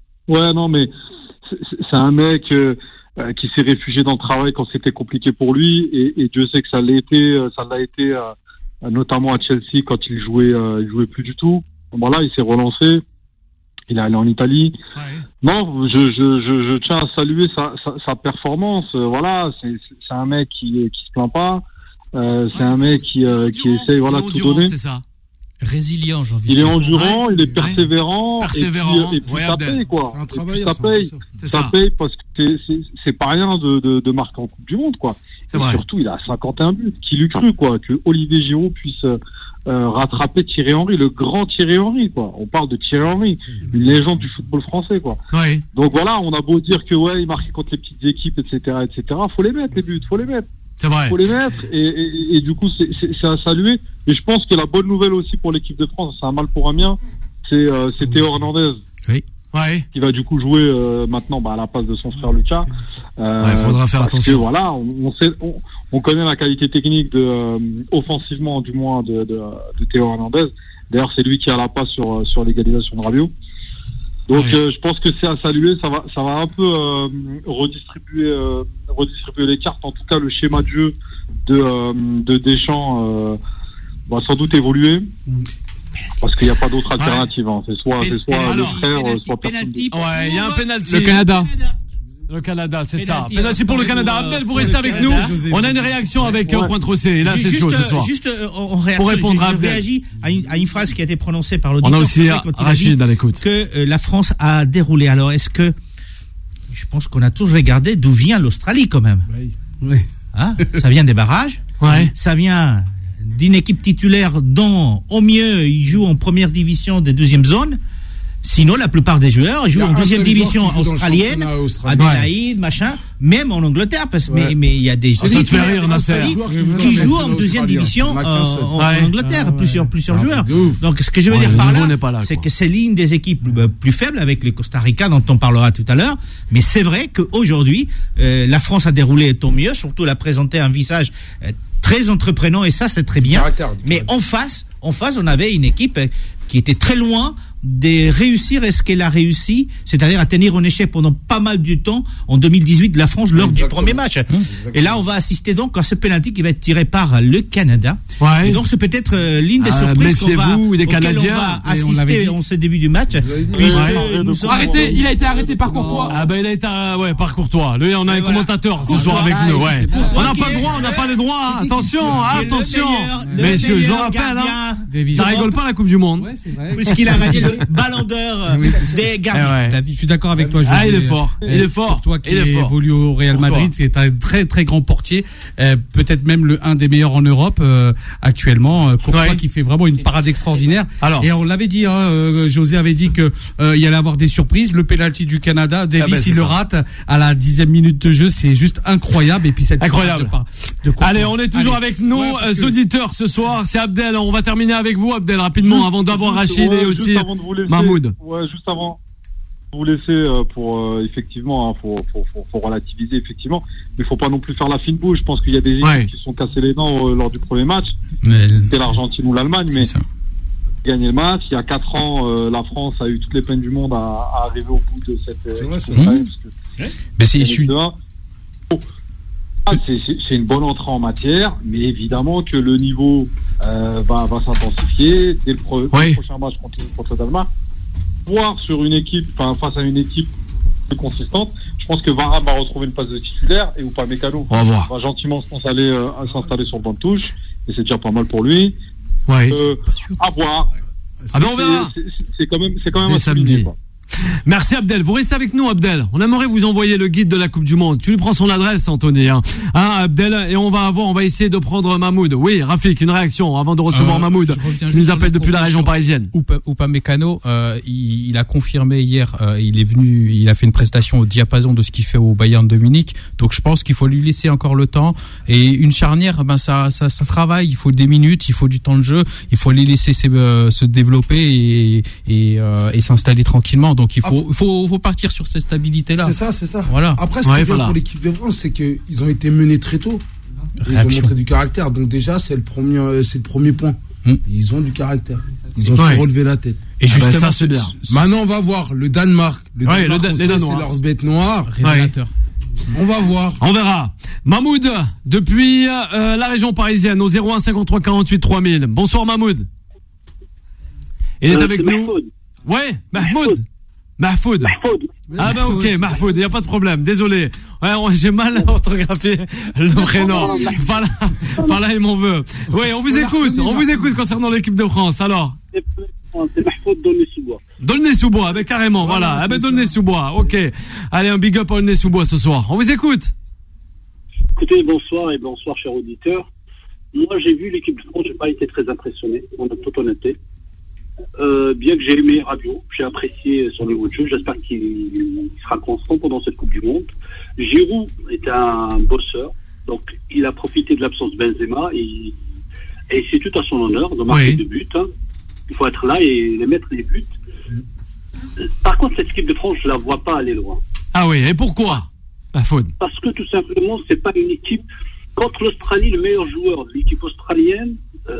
c'est un mec qui s'est réfugié dans le travail quand c'était compliqué pour lui et Dieu sait que ça l'a été notamment à Chelsea quand il jouait plus du tout. Voilà, il s'est relancé. Il est allé en Italie. Ouais. Non, je tiens à saluer sa performance. Voilà, c'est un mec qui se plaint pas. C'est un mec qui essaye de tout donner. C'est ça. Résilient, j'ai envie de dire. Il est endurant, il est persévérant. Et puis ça paye, quoi. C'est un travailleur. Ça paye parce que c'est pas rien de marquer en Coupe du Monde, quoi. Et surtout, il a 51 buts. Qui l'eût cru, quoi, que Olivier Giroud puisse rattraper Thierry Henry, le grand Thierry Henry, quoi. On parle de Thierry Henry, une légende du football français, quoi. Oui. Donc voilà, on a beau dire que il marquait contre les petites équipes, etc. Faut les mettre, les buts, faut les mettre. C'est vrai. Faut les mettre et du coup c'est à saluer. Et je pense que la bonne nouvelle aussi pour l'équipe de France, c'est un mal pour un bien, c'est Théo Hernandez. Oui. Ouais. Qui va du coup jouer maintenant à la place de son frère Lucas. Il faudra faire attention. Que, voilà, on connaît la qualité technique offensivement du moins de Théo Hernandez. D'ailleurs, c'est lui qui a la passe sur l'égalisation de Rabiot. Donc je pense que c'est à saluer, ça va un peu redistribuer les cartes. En tout cas, le schéma de jeu de Deschamps va sans doute évoluer. Parce qu'il n'y a pas d'autre alternative. Hein. C'est soit le frère, soit personne. Ouais, il y a un penalty. Le Canada, c'est ça. Penalty pour le Canada. Abdel, vous restez avec nous. On a une réaction avec Juan Trossé. Et là, c'est chaud ce soir. Juste, pour répondre à Abdel. Réagit à une phrase qui a été prononcée par l'auditeur. On a aussi Rachid à l'écoute. Que la France a déroulé. Alors, est-ce que, je pense qu'on a tous regardé d'où vient l'Australie quand même. Oui. Hein? Ça vient des barrages. Ouais. Ça vient d'une équipe titulaire dont, au mieux, ils jouent en première division de deuxième zone. Sinon, la plupart des joueurs jouent en deuxième division australienne, Adélaïde, machin, même en Angleterre, mais il y a des qui jouent en deuxième division en Angleterre, plusieurs joueurs. Donc, ce que je veux dire par là, c'est que c'est l'une des équipes plus faibles avec les Costa Rica, dont on parlera tout à l'heure. Mais c'est vrai qu'aujourd'hui, la France a déroulé tant mieux, surtout elle a présenté un visage très entreprenant et ça, c'est très bien. Mais en face, on avait une équipe qui était très loin de réussir ce qu'elle a réussi, c'est-à-dire à tenir en échec pendant pas mal du temps en 2018 de la France lors du premier match. Et là, on va assister donc à ce penalty qui va être tiré par le Canada. Ouais. Et donc, c'est peut-être l'une des surprises auquel on va assister en ce début du match. Il a été arrêté par Courtois. Il a été par Courtois. Lui, on a un commentateur ce soir avec nous. Ouais. On n'a pas le droit, on n'a pas les droits. Attention. Messieurs, je le rappelle, ça rigole pas la Coupe du Monde. Puisqu'il a gagné le ballon d'or des gardiens. David, je suis d'accord avec toi. Il est fort. Il est fort. Toi qui évolue au Real Madrid, c'est un très très grand portier, peut-être même un des meilleurs en Europe actuellement. Courtois qui fait vraiment une parade extraordinaire. Et on l'avait dit, José avait dit que il y allait avoir des surprises. Le penalty du Canada, Davis il le rate à la 10e minute de jeu, c'est juste incroyable. Et puis cette incroyable. Allez, on est toujours avec nos auditeurs ce soir. C'est Abdel. On va terminer avec vous, Abdel, rapidement, avant d'avoir Rachid et aussi Mahmoud. Ouais, juste avant de vous laisser pour effectivement, faut relativiser effectivement, mais faut pas non plus faire la fine bouche. Je pense qu'il y a des équipes qui se sont cassées les dents lors du premier match. C'était l'Argentine ou l'Allemagne, mais gagner le match. Il y a 4 ans, la France a eu toutes les peines du monde à arriver au bout de cette. C'est une bonne entrée en matière, mais évidemment que le niveau va s'intensifier dès le prochain match contre le Danemark. Voir sur une équipe, face à une équipe consistante, je pense que Varane va retrouver une place de titulaire et Upamecano va gentiment s'installer sur le banc de touche, et c'est déjà pas mal pour lui. Ouais. À voir. On verra. C'est quand même un samedi. Merci Abdel, vous restez avec nous Abdel. On aimerait vous envoyer le guide de la Coupe du Monde. Tu lui prends son adresse Anthony Abdel, et on va essayer de prendre Mahmoud. Oui, Rafik, une réaction avant de recevoir Mahmoud qui nous appelle depuis la région parisienne. Upamecano, il a confirmé hier, il a fait une prestation au diapason de ce qu'il fait au Bayern de Munich. Donc je pense qu'il faut lui laisser encore le temps, et une charnière, ça travaille, il faut des minutes, il faut du temps de jeu, il faut les laisser se développer et s'installer tranquillement. Donc il faut partir sur cette stabilité-là. C'est ça. Voilà. Après, ce qui est bien pour l'équipe de France, c'est qu'ils ont été menés très tôt. Ils ont montré du caractère. Donc déjà, c'est le premier point. Ils ont du caractère. Ils ont su relever la tête. Et justement, ça, c'est bien. Maintenant, on va voir le Danemark. Le Danemark, c'est leur bête noire. Révélateur. On va voir. On verra. Mahmoud, depuis la région parisienne, au 01 53 48 3000. Bonsoir Mahmoud. Il est avec nous. Ouais, Mahmoud. Mahfoud. Ok, Mahfoud, il n'y a pas de problème, désolé. Ouais, j'ai mal orthographié le prénom. Voilà, il m'en veut. Oui, on vous écoute concernant l'équipe de France, alors. C'est Mahfoud d'Aulnay-sous-Bois. D'Aulnay-sous-Bois, carrément, voilà. D'Aulnay-sous-Bois, ok. Allez, un big up à Aulnay-sous-Bois ce soir. On vous écoute. Écoutez, bonsoir, chers auditeurs. Moi, j'ai vu l'équipe de France, j'ai pas été très impressionné, en toute honnêteté. Bien que j'ai aimé Rabiot, j'ai apprécié son niveau de jeu, j'espère qu'il sera constant pendant cette Coupe du Monde. Giroud est un bosseur, donc il a profité de l'absence de Benzema et c'est tout à son honneur de marquer des buts. Il faut être là et les mettre les buts. Par contre, cette équipe de France, je la vois pas aller loin. Ah oui, et pourquoi? Parce que tout simplement, c'est pas une équipe. Contre l'Australie, le meilleur joueur de l'équipe australienne,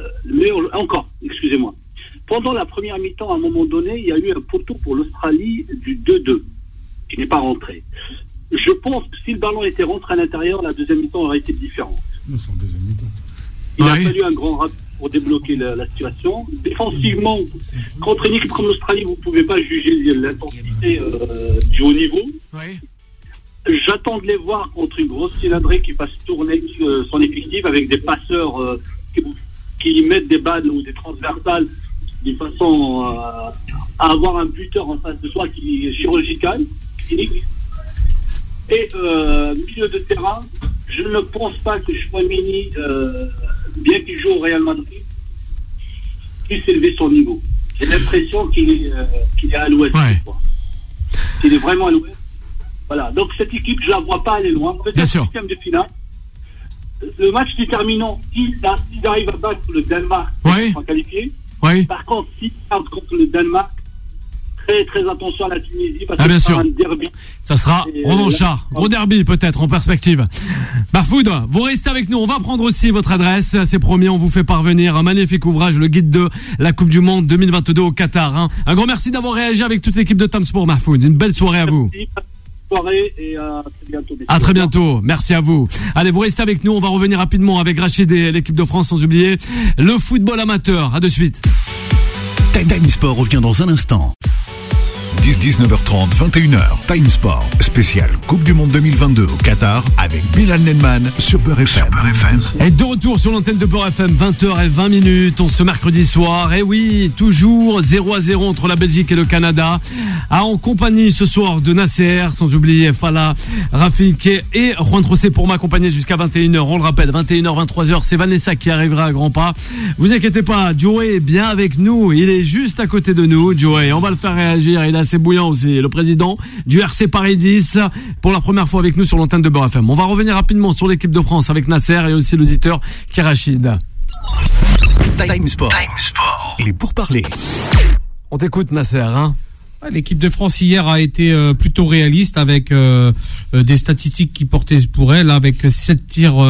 pendant la première mi-temps, à un moment donné, il y a eu un poteau pour l'Australie du 2-2, qui n'est pas rentré. Je pense que si le ballon était rentré à l'intérieur, la deuxième mi-temps aurait été différente. Non, c'est en deuxième mi-temps. Il a fallu un grand rapide pour débloquer la situation. Défensivement, contre une équipe comme l'Australie, vous ne pouvez pas juger l'intensité du haut niveau. Oui. J'attends de les voir contre une grosse cylindrée qui fasse tourner son effectif avec des passeurs qui mettent des balles ou des transversales de façon à avoir un buteur en face de soi qui est chirurgical, clinique. Et milieu de terrain, je ne pense pas que Chouameni, bien qu'il joue au Real Madrid, puisse élever son niveau. J'ai l'impression qu'il est à l'ouest. Ouais. Qu'il est vraiment à l'ouest. Voilà. Donc cette équipe, je ne la vois pas aller loin. Peut-être système de finale. Le match déterminant, s'ils arrivent à battre le Danemark, ils seront qualifiés. Oui. Par contre, s'ils perdent contre le Danemark, très très attention à la Tunisie parce que bien sûr. un derby. Ça sera revanchard, gros derby peut-être en perspective. Mahfoud, vous restez avec nous, on va prendre aussi votre adresse, c'est promis, on vous fait parvenir un magnifique ouvrage, le guide de la Coupe du Monde 2022 au Qatar. Un grand merci d'avoir réagi avec toute l'équipe de Time Sport, Mahfoud. Une belle soirée à vous. Et à très bientôt. À très bientôt, merci à vous. Allez, vous restez avec nous, on va revenir rapidement avec Rachid et l'équipe de France, sans oublier le football amateur. À de suite. Time Sport revient dans un instant. 19h30, 21h, Time Sport, spécial Coupe du Monde 2022 au Qatar avec Bilal Nenman sur Beurre FM. Et de retour sur l'antenne de Beurre FM, 20h20, on ce mercredi soir. Et oui, toujours 0-0 entre la Belgique et le Canada. En compagnie ce soir de Nasser, sans oublier Fala, Rafik et Juan José pour m'accompagner jusqu'à 21h. On le rappelle, 21h, 23h, c'est Vanessa qui arrivera à grands pas. Vous inquiétez pas, Joey est bien avec nous. Il est juste à côté de nous, Joey. On va le faire réagir. Il est assez bouillant aussi, le président du RC Paris 10 pour la première fois avec nous sur l'antenne de Beurre FM. On va revenir rapidement sur l'équipe de France avec Nasser et aussi l'auditeur qui est Rachid. Time Sport. Il est pour parler. On t'écoute Nasser, hein? L'équipe de France hier a été plutôt réaliste avec des statistiques qui portaient pour elle, avec 7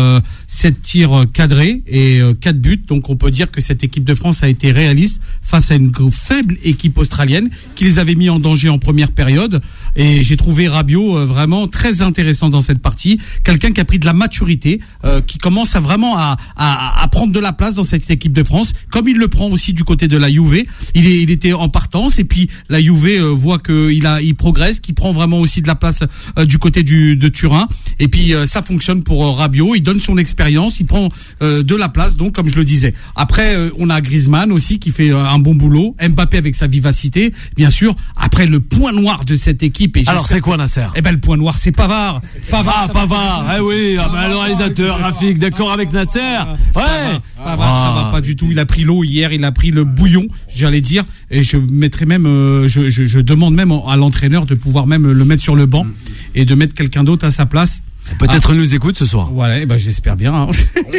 tirs cadrés et 4 buts. Donc on peut dire que cette équipe de France a été réaliste face à une faible équipe australienne qui les avait mis en danger en première période. Et j'ai trouvé Rabiot vraiment très intéressant dans cette partie. Quelqu'un qui a pris de la maturité, qui commence vraiment à prendre de la place dans cette équipe de France, comme il le prend aussi du côté de la Juve. Il était en partance et puis la Juve voit qu'il progresse, qu'il prend vraiment aussi de la place du côté de Turin. Et puis ça fonctionne pour Rabiot. Il donne son expérience, il prend de la place. Donc comme je le disais. Après on a Griezmann aussi qui fait un bon boulot. Mbappé avec sa vivacité, bien sûr. Après le point noir de cette équipe. Et alors c'est quoi Nasser? Le point noir c'est Pavard. Pavard. Eh oui. Le réalisateur, Rafik, d'accord avec Nasser. Ouais. Pavard, ça va pas du tout. Il a pris l'eau hier, il a pris le bouillon, j'allais dire. Et je mettrais même, je demande même à l'entraîneur de pouvoir même le mettre sur le banc et de mettre quelqu'un d'autre à sa place. Peut-être nous écoute ce soir. Ouais, j'espère bien. Hein.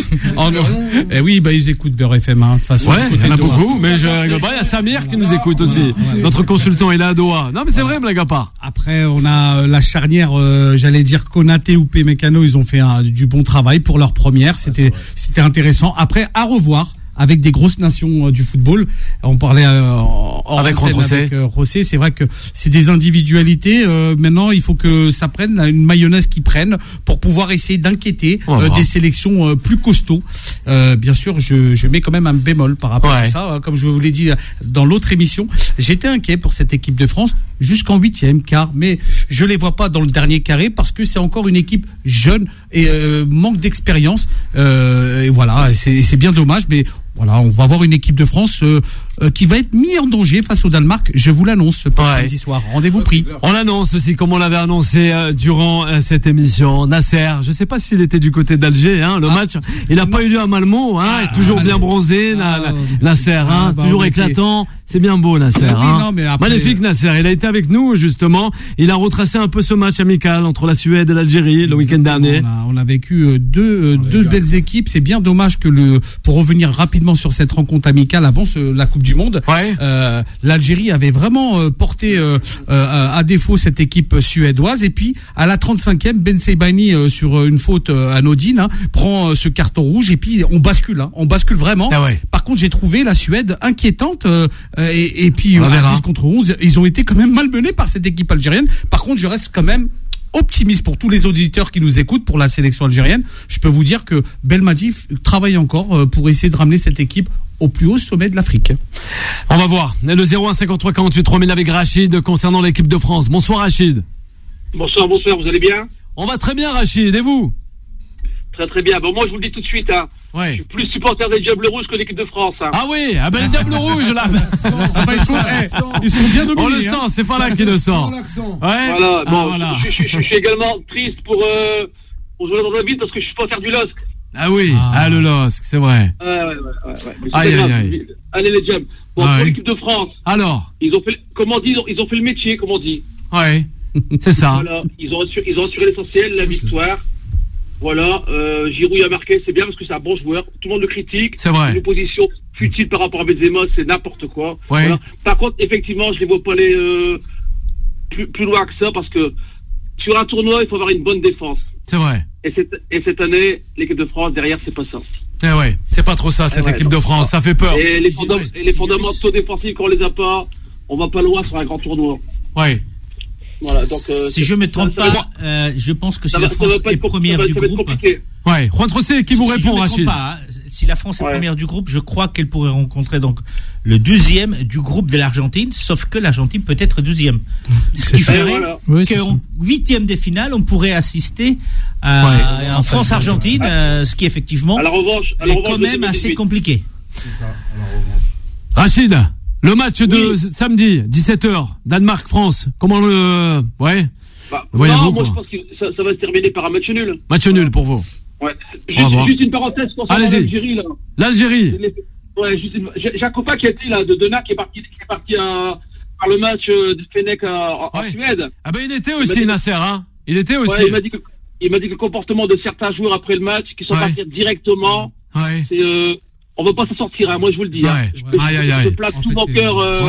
Oui, ils écoutent Beurre FM. De toute façon, il y en a beaucoup, mais il y a Samir qui nous écoute aussi. Notre consultant, il est à Doha. Non, mais c'est vrai, blague à part. Après, on a la charnière, j'allais dire Konaté ou Upamecano, ils ont fait du bon travail pour leur première. C'était intéressant. Après, à revoir. Avec des grosses nations du football. On parlait avec Rosé. C'est vrai que c'est des individualités. Maintenant, il faut que ça prenne une mayonnaise qui prenne pour pouvoir essayer d'inquiéter des sélections plus costauds. Bien sûr, je mets quand même un bémol par rapport à ça. Comme je vous l'ai dit dans l'autre émission, j'étais inquiet pour cette équipe de France jusqu'en 8e quart, mais je les vois pas dans le dernier carré parce que c'est encore une équipe jeune et manque d'expérience. Et voilà, c'est bien dommage, mais voilà, on va avoir une équipe de France qui va être mise en danger face au Danemark. Je vous l'annonce pour samedi soir. Rendez-vous pris. On l'annonce aussi, comme on l'avait annoncé durant cette émission. Nasser, je sais pas s'il était du côté d'Alger, le match. Il n'a pas eu lieu à Malmo, toujours bien bronzé, Nasser, toujours éclatant. C'est bien beau, Nasser. Magnifique, Nasser. Il a été avec nous, justement. Il a retracé un peu ce match amical entre la Suède et l'Algérie le week-end dernier. On a vécu deux belles équipes. C'est bien dommage que pour revenir rapidement sur cette rencontre amicale avant la Coupe du Monde, l'Algérie avait vraiment porté à défaut cette équipe suédoise. Et puis, à la 35e, Ben Sebaini, sur une faute anodine, prend ce carton rouge. Et puis, on bascule. On bascule vraiment. Par contre, j'ai trouvé la Suède inquiétante. Et puis, à 10 contre 11, ils ont été quand même malmenés par cette équipe algérienne. Par contre, je reste quand même optimiste pour tous les auditeurs qui nous écoutent pour la sélection algérienne. Je peux vous dire que Belmadi travaille encore pour essayer de ramener cette équipe au plus haut sommet de l'Afrique. On va voir. Le 01 53 48 3000 avec Rachid concernant l'équipe de France. Bonsoir Rachid. Bonsoir, vous allez bien? On va très bien Rachid, et vous? Très très bien. Moi je vous le dis tout de suite, je suis plus supporter des Diables Rouges que l'équipe de France. Ah oui, les Diables Rouges là. Ils sont bien dominés. On le sent, c'est pas là qui le sent. Voilà. Je suis également triste pour jouer dans la ville parce que je suis supporter du LOSC. Ah oui, le LOSC, c'est vrai. Ouais. Aïe. Allez les Diables. Pour l'équipe de France. Alors, ils ont fait, ils ont fait le métier, comme on dit. Ouais. C'est ça. Voilà, ils ont assuré l'essentiel, la victoire. Voilà, Giroud a marqué, c'est bien parce que c'est un bon joueur. Tout le monde le critique. C'est vrai. Une opposition futile par rapport à Benzema, c'est n'importe quoi. Ouais. Voilà. Par contre, effectivement, je les vois pas aller plus loin que ça parce que sur un tournoi, il faut avoir une bonne défense. C'est vrai. Et cette année, l'équipe de France derrière, c'est pas ça. C'est pas trop ça cette équipe de France, ça fait peur. Et les fondamentaux défensifs, quand on les a pas, on va pas loin sur un grand tournoi. Ouais. Voilà, donc, si je me trompe pas, je pense que si la France est première du groupe. Ouais, Juan Trocé qui vous répond, Rachid. Si la France est première du groupe, je crois qu'elle pourrait rencontrer donc le 12e du groupe de l'Argentine, sauf que l'Argentine peut être 12e. Ce qui ferait qu'en 8e des finales, on pourrait assister à France-Argentine, ce qui effectivement est quand même assez compliqué. Rachid, le match de samedi, 17h, Danemark-France, comment le... voyez-vous, moi je pense que ça va se terminer par un match nul. Match nul pour vous. Ouais. Juste une parenthèse concernant l'Algérie, là. L'Algérie. Jacopa qui était là, de Denac, qui est parti par le match de Fenech en Suède. Ah ben il était aussi, Nasser, Il était aussi. Il m'a dit que le comportement de certains joueurs après le match, qui sont partis directement, c'est, on va pas s'en sortir, moi je vous le dis. Je place tout mon cœur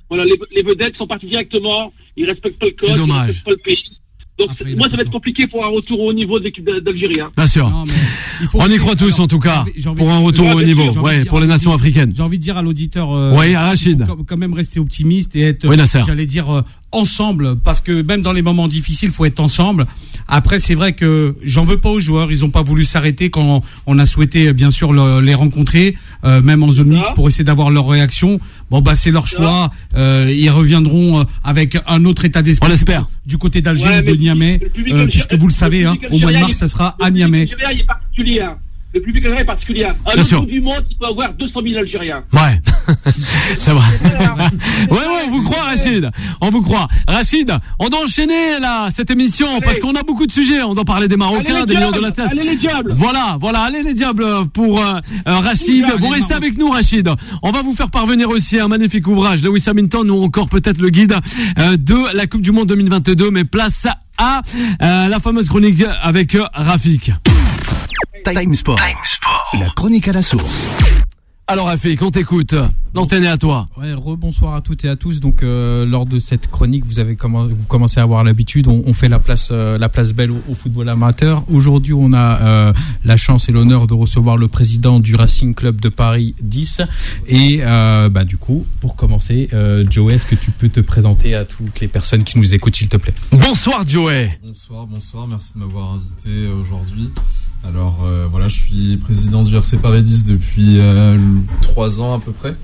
Voilà, les vedettes sont partis directement, ils respectent pas le code, ils respectent pas le pays. Donc moi, ça va être compliqué pour un retour au niveau de l'équipe d'Algérie. Hein. Bien sûr. Non, on y croit tous, en tout cas, pour un retour au niveau, pour les nations africaines. J'ai envie de dire à l'auditeur, oui, à Rachid, quand même rester optimiste et être, j'allais dire, ensemble, parce que même dans les moments difficiles, il faut être ensemble. Après, c'est vrai que j'en veux pas aux joueurs, ils ont pas voulu s'arrêter quand on a souhaité, bien sûr, les rencontrer, même en zone mixte, pour essayer d'avoir leur réaction. Bon, bah, c'est leur choix. Ils reviendront avec un autre état d'esprit. On l'espère. Du côté d'Alger ou de Niamey, puisque vous le savez, au mois de mars, ça sera à Niamey. Le public algérien est particulier. Le public algérien est particulier. À l'autre bout du monde, il peut avoir 200 000 Algériens. Ouais. C'est vrai. Ouais, on vous croit, Rachid. On vous croit. Rachid, on doit enchaîner, là, cette émission, parce qu'on a beaucoup de sujets. On doit parler des Marocains, des Lions de la Tête. Allez, les diables. Voilà, allez, les diables, pour Rachid. Vous restez avec nous, Rachid. On va vous faire parvenir aussi un magnifique ouvrage de Lewis Hamilton, ou encore peut-être le guide de la Coupe du Monde 2022. Mais place à la fameuse chronique avec Rafik. Time Sport. La chronique à la source. Alors Rafik, on t'écoute. L'antenne est à toi. Ouais, rebonsoir à toutes et à tous. Donc lors de cette chronique, vous commencez à avoir l'habitude. On fait la place belle au football amateur. Aujourd'hui, on a la chance et l'honneur de recevoir le président du Racing Club de Paris 10. Et du coup, pour commencer, Joey, est-ce que tu peux te présenter à toutes les personnes qui nous écoutent, s'il te plaît? Bonsoir Joey. Bonsoir. Merci de m'avoir invité aujourd'hui. Alors voilà, je suis président du RC Paris 10 depuis 3 ans à peu près.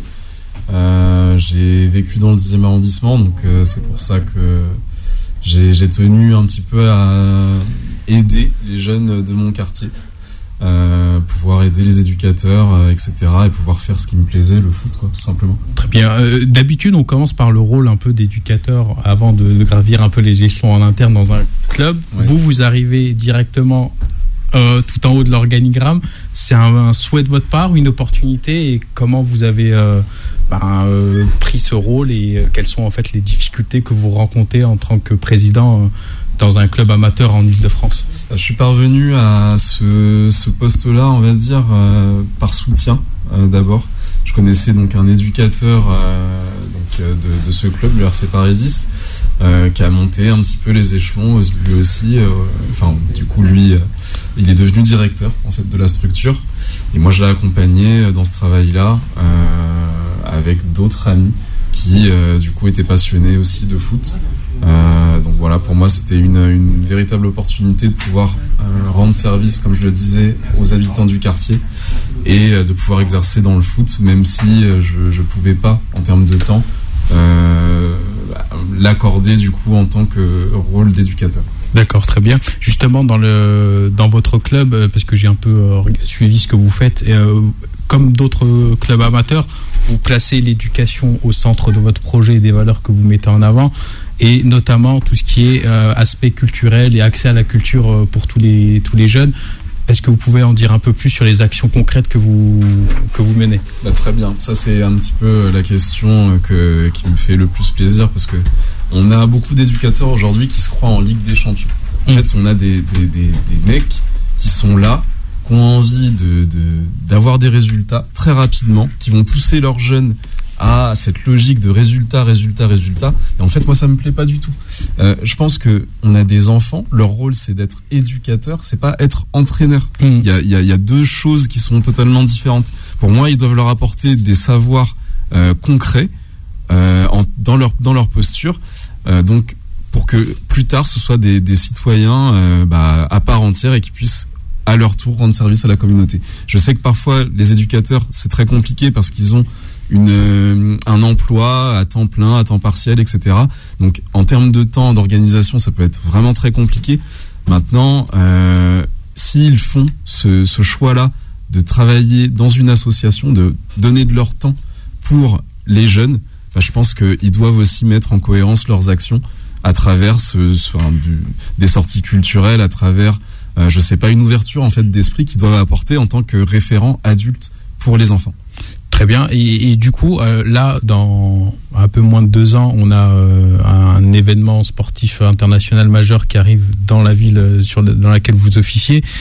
J'ai vécu dans le 10e arrondissement, donc c'est pour ça que j'ai tenu un petit peu à aider les jeunes de mon quartier, pouvoir aider les éducateurs, etc., et pouvoir faire ce qui me plaisait, le foot, quoi, tout simplement. Très bien. D'habitude, on commence par le rôle un peu d'éducateur avant de gravir un peu les échelons en interne dans un club. Ouais. Vous arrivez directement tout en haut de l'organigramme. C'est un souhait de votre part ou une opportunité, et comment vous avez pris ce rôle, et quelles sont en fait les difficultés que vous rencontrez en tant que président dans un club amateur en Ile-de-France? Je suis parvenu à ce poste-là, on va dire, par soutien d'abord. Je connaissais donc un éducateur de ce club, le RC Paris 10, qui a monté un petit peu les échelons lui aussi. Du coup, lui, il est devenu directeur en fait de la structure, et moi je l'ai accompagné dans ce travail-là avec d'autres amis qui du coup étaient passionnés aussi de foot. Donc voilà, pour moi c'était une véritable opportunité de pouvoir rendre service, comme je le disais, aux habitants du quartier, et de pouvoir exercer dans le foot, même si je pouvais pas en termes de temps l'accorder du coup en tant que rôle d'éducateur. D'accord, très bien. Justement, dans votre club, parce que j'ai un peu suivi ce que vous faites, comme d'autres clubs amateurs, vous placez l'éducation au centre de votre projet et des valeurs que vous mettez en avant, et notamment tout ce qui est aspect culturel et accès à la culture pour tous les jeunes. Est-ce que vous pouvez en dire un peu plus sur les actions concrètes que vous menez? Très bien. Ça, c'est un petit peu la question qui me fait le plus plaisir, parce que on a beaucoup d'éducateurs aujourd'hui qui se croient en Ligue des Champions. En fait, on a des mecs qui sont là, qui ont envie d'avoir des résultats très rapidement, qui vont pousser leurs jeunes à cette logique de résultat. Et en fait, moi, ça me plaît pas du tout. Je pense que on a des enfants, leur rôle, c'est d'être éducateur, c'est pas être entraîneur. Il y a deux choses qui sont totalement différentes. Pour moi, ils doivent leur apporter des savoirs concrets dans leur posture, donc pour que plus tard, ce soit des citoyens à part entière, et qui puissent à leur tour rendre service à la communauté. Je sais que parfois, les éducateurs, c'est très compliqué parce qu'ils ont un emploi à temps plein, à temps partiel, etc. Donc, en termes de temps, d'organisation, ça peut être vraiment très compliqué. Maintenant, s'ils font ce choix-là de travailler dans une association, de donner de leur temps pour les jeunes, je pense qu'ils doivent aussi mettre en cohérence leurs actions à travers des sorties culturelles, à travers, une ouverture en fait d'esprit qu'ils doivent apporter en tant que référent adulte pour les enfants. Très bien. Et du coup, là, dans un peu moins de 2 ans, on a un événement sportif international majeur qui arrive dans la ville dans laquelle vous officiez.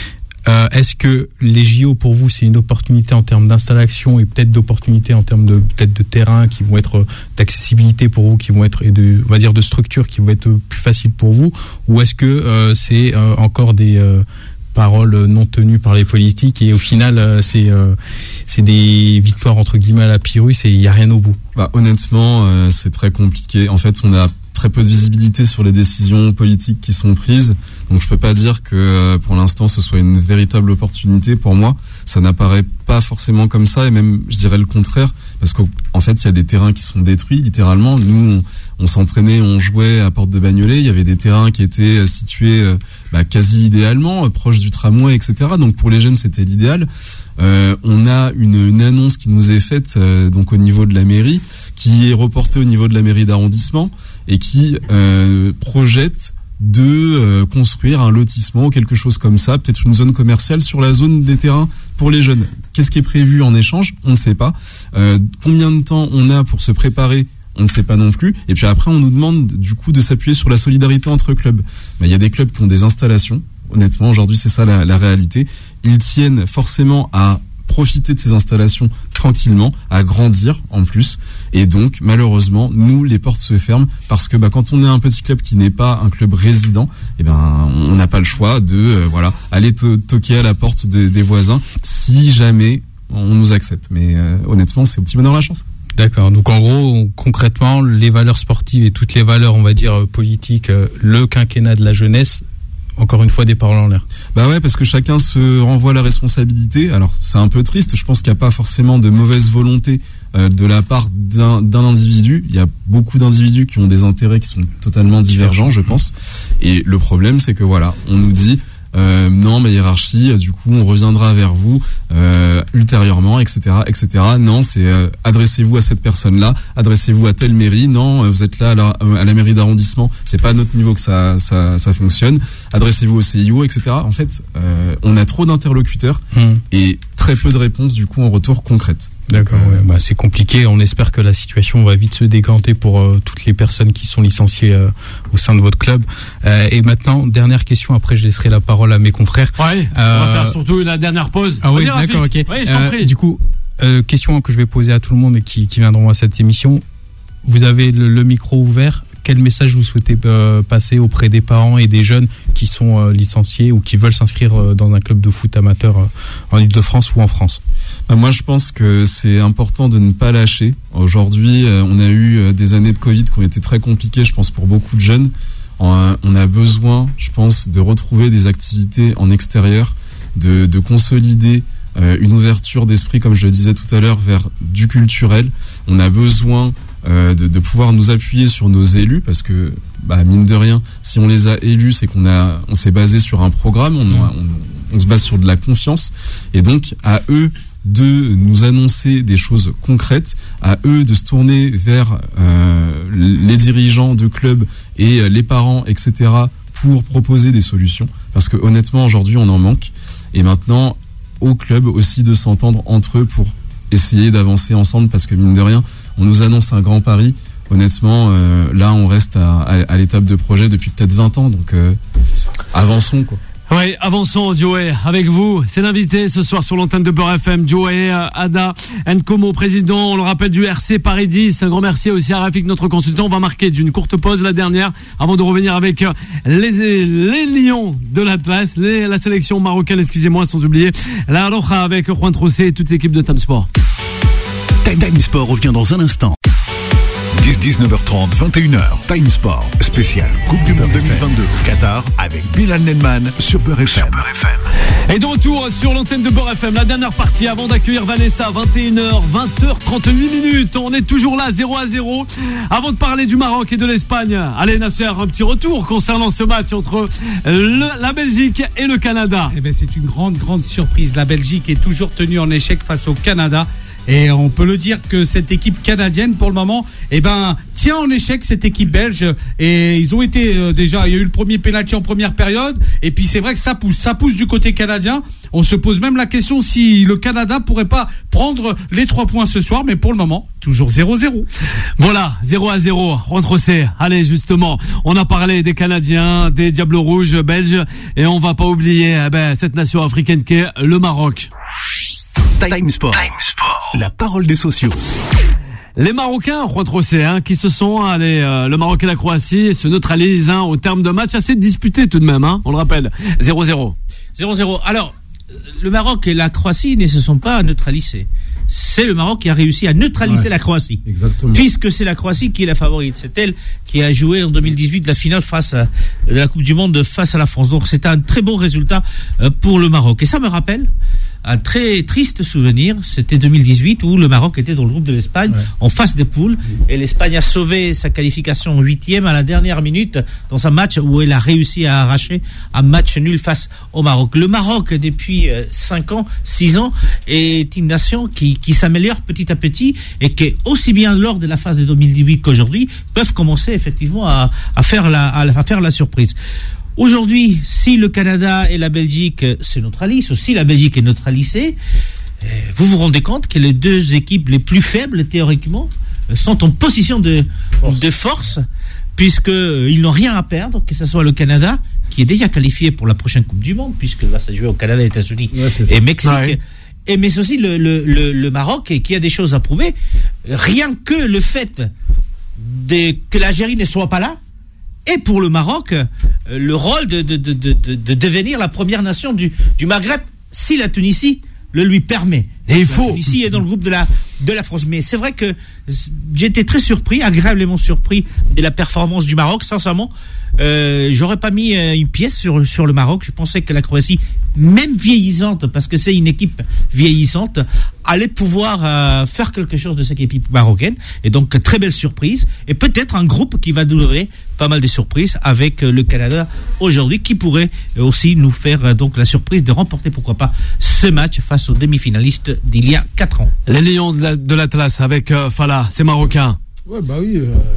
Est-ce que les JO pour vous c'est une opportunité en termes d'installation et peut-être d'opportunité en termes de peut-être de terrain qui vont être d'accessibilité pour vous, qui vont être et de on va dire de structure qui vont être plus faciles pour vous, ou est-ce que c'est encore des paroles non tenues par les politiques et au final c'est des victoires entre guillemets à la Pyrrhus et il y a rien au bout? Honnêtement, c'est très compliqué. En fait, on a très peu de visibilité sur les décisions politiques qui sont prises. Donc je peux pas dire que pour l'instant ce soit une véritable opportunité pour moi. Ça n'apparaît pas forcément comme ça et même je dirais le contraire parce qu'en fait il y a des terrains qui sont détruits littéralement. Nous on s'entraînait, on jouait à Porte de Bagnolet. Il y avait des terrains qui étaient situés quasi idéalement, proches du tramway, etc. Donc pour les jeunes c'était l'idéal. On a une annonce qui nous est faite donc au niveau de la mairie, qui est reportée au niveau de la mairie d'arrondissement et qui projette de construire un lotissement ou quelque chose comme ça, peut-être une zone commerciale sur la zone des terrains pour les jeunes. Qu'est-ce qui est prévu en échange? On ne sait pas. Combien de temps on a pour se préparer? On ne sait pas non plus. Et puis après, on nous demande du coup de s'appuyer sur la solidarité entre clubs. Il y a des clubs qui ont des installations. Honnêtement, aujourd'hui, c'est ça la réalité. Ils tiennent forcément à profiter de ces installations tranquillement, à grandir en plus. Et donc, malheureusement, nous, les portes se ferment parce que quand on est un petit club qui n'est pas un club résident, on n'a pas le choix de aller toquer à la porte des voisins si jamais on nous accepte. Mais honnêtement, c'est au petit bonheur la chance. D'accord. Donc en gros, concrètement, les valeurs sportives et toutes les valeurs, on va dire politiques, le quinquennat de la jeunesse, encore une fois des paroles en l'air. Ouais, parce que chacun se renvoie la responsabilité. Alors c'est un peu triste, je pense qu'il n'y a pas forcément de mauvaise volonté de la part d'un individu. Il y a beaucoup d'individus qui ont des intérêts qui sont totalement divergents, je pense. Et le problème c'est que on nous dit non, ma hiérarchie, du coup on reviendra vers vous ultérieurement, etc., etc. Non, c'est adressez-vous à cette personne-là, adressez-vous à telle mairie. Non, vous êtes là à la mairie d'arrondissement, c'est pas à notre niveau que ça fonctionne. Adressez-vous au CIO, etc. En fait, on a trop d'interlocuteurs et très peu de réponses du coup en retour concrètes. D'accord, c'est compliqué. On espère que la situation va vite se décanter pour toutes les personnes qui sont licenciées au sein de votre club. Et maintenant, dernière question, après je laisserai la parole à mes confrères. Ouais, on va faire surtout la dernière pause. Ah oui, d'accord, ok. Oui, je t'en prie. Du coup, question que je vais poser à tout le monde et qui viendront à cette émission. Vous avez le micro ouvert. Quel message vous souhaitez passer auprès des parents et des jeunes qui sont licenciés ou qui veulent s'inscrire dans un club de foot amateur en Ile-de-France ou en France? Moi, je pense que c'est important de ne pas lâcher. Aujourd'hui, on a eu des années de Covid qui ont été très compliquées, je pense, pour beaucoup de jeunes. On a besoin, je pense, de retrouver des activités en extérieur, de consolider une ouverture d'esprit, comme je le disais tout à l'heure, vers du culturel. On a besoin de pouvoir nous appuyer sur nos élus parce que mine de rien, si on les a élus, c'est on s'est basé sur un programme, on se base sur de la confiance et donc à eux de nous annoncer des choses concrètes, à eux de se tourner vers les dirigeants de clubs et les parents, etc., pour proposer des solutions parce que honnêtement aujourd'hui on en manque et maintenant au club aussi de s'entendre entre eux pour essayer d'avancer ensemble parce que mine de rien on nous annonce un grand pari. Honnêtement, là, on reste à l'étape de projet depuis peut-être 20 ans, donc avançons, quoi. Oui, avançons, Joey, avec vous. C'est l'invité ce soir sur l'antenne de Beurre FM, Joey Ada Nkomo, président, on le rappelle, du RC Paris 10. Un grand merci aussi à Rafik, notre consultant. On va marquer d'une courte pause, la dernière, avant de revenir avec les Lions de l'Atlas, la sélection marocaine, excusez-moi, sans oublier la Roja avec Juan Trocé et toute l'équipe de Time Sport. Time Sport revient dans un instant. 19h30, 21h, Time Sport, spécial Coupe du Monde 2022 au Qatar avec Bilal Nenman sur Beurre FM. Et de retour sur l'antenne de Beurre FM, la dernière partie avant d'accueillir Vanessa, 21h, 20h38 minutes. On est toujours là, 0-0. Avant de parler du Maroc et de l'Espagne, allez Nasser, un petit retour concernant ce match entre la Belgique et le Canada. C'est une grande surprise. La Belgique est toujours tenue en échec face au Canada. Et on peut le dire que cette équipe canadienne, pour le moment, tient en échec cette équipe belge. Et ils ont été déjà, il y a eu le premier pénalty en première période. Et puis c'est vrai que ça pousse du côté canadien. On se pose même la question si le Canada pourrait pas prendre les 3 points ce soir. Mais pour le moment, toujours 0-0. Voilà, 0-0. Juan José. Allez, justement, on a parlé des Canadiens, des Diables Rouges belges. Et on va pas oublier cette nation africaine qu'est le Maroc. Time Sport. La parole des sociaux. Les Marocains, Juan José, qui se sont le Maroc et la Croatie se neutralisent au terme d'un match assez disputé tout de même, on le rappelle. 0-0. 0-0. Alors, le Maroc et la Croatie ne se sont pas neutralisés. C'est le Maroc qui a réussi à neutraliser la Croatie. Exactement. Puisque c'est la Croatie qui est la favorite. C'est elle qui a joué en 2018 la finale de la Coupe du Monde face à la France. Donc c'est un très bon résultat pour le Maroc. Et ça me rappelle un très triste souvenir, c'était 2018 où le Maroc était dans le groupe de l'Espagne en phase des poules et l'Espagne a sauvé sa qualification en 8e à la dernière minute dans un match où elle a réussi à arracher un match nul face au Maroc. Le Maroc depuis 6 ans est une nation qui s'améliore petit à petit et qui aussi bien lors de la phase de 2018 qu'aujourd'hui peuvent commencer effectivement à faire la surprise. Aujourd'hui, si le Canada et la Belgique se neutralisent, ou si la Belgique est neutralisée, vous vous rendez compte que les deux équipes les plus faibles, théoriquement, sont en position de force, puisqu'ils n'ont rien à perdre, que ce soit le Canada, qui est déjà qualifié pour la prochaine Coupe du Monde, puisque va se jouer au Canada, États-Unis et Mexique, mais aussi le Maroc, qui a des choses à prouver. Rien que le fait que l'Algérie ne soit pas là, et pour le Maroc, le rôle de devenir la première nation du Maghreb, si la Tunisie le lui permet. Et il faut. La Tunisie est dans le groupe de la France. Mais c'est vrai que j'ai été très surpris, agréablement surpris de la performance du Maroc. Sincèrement, j'aurais pas mis une pièce sur le Maroc. Je pensais que la Croatie, même vieillissante, parce que c'est une équipe vieillissante, allait pouvoir faire quelque chose de cette équipe marocaine. Et donc, très belle surprise. Et peut-être un groupe qui va donner pas mal de surprises avec le Canada aujourd'hui, qui pourrait aussi nous faire donc la surprise de remporter, pourquoi pas, ce match face aux demi-finalistes d'il y a 4 ans. Les Lions de l'Atlas avec Fala, c'est marocain. Ouais, oui.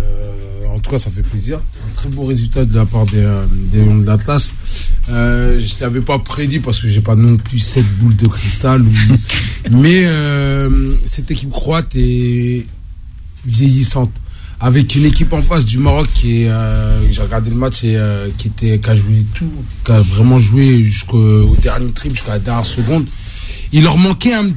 En tout cas, ça fait plaisir. Un très beau résultat de la part des Lions de l'Atlas. Je ne l'avais pas prédit parce que j'ai pas non plus 7 boules de cristal. Mais cette équipe croate est vieillissante. Avec une équipe en face du Maroc j'ai regardé le match et qui a joué tout, qui a vraiment joué jusqu'au dernier trip, jusqu'à la dernière seconde. Il leur manquait un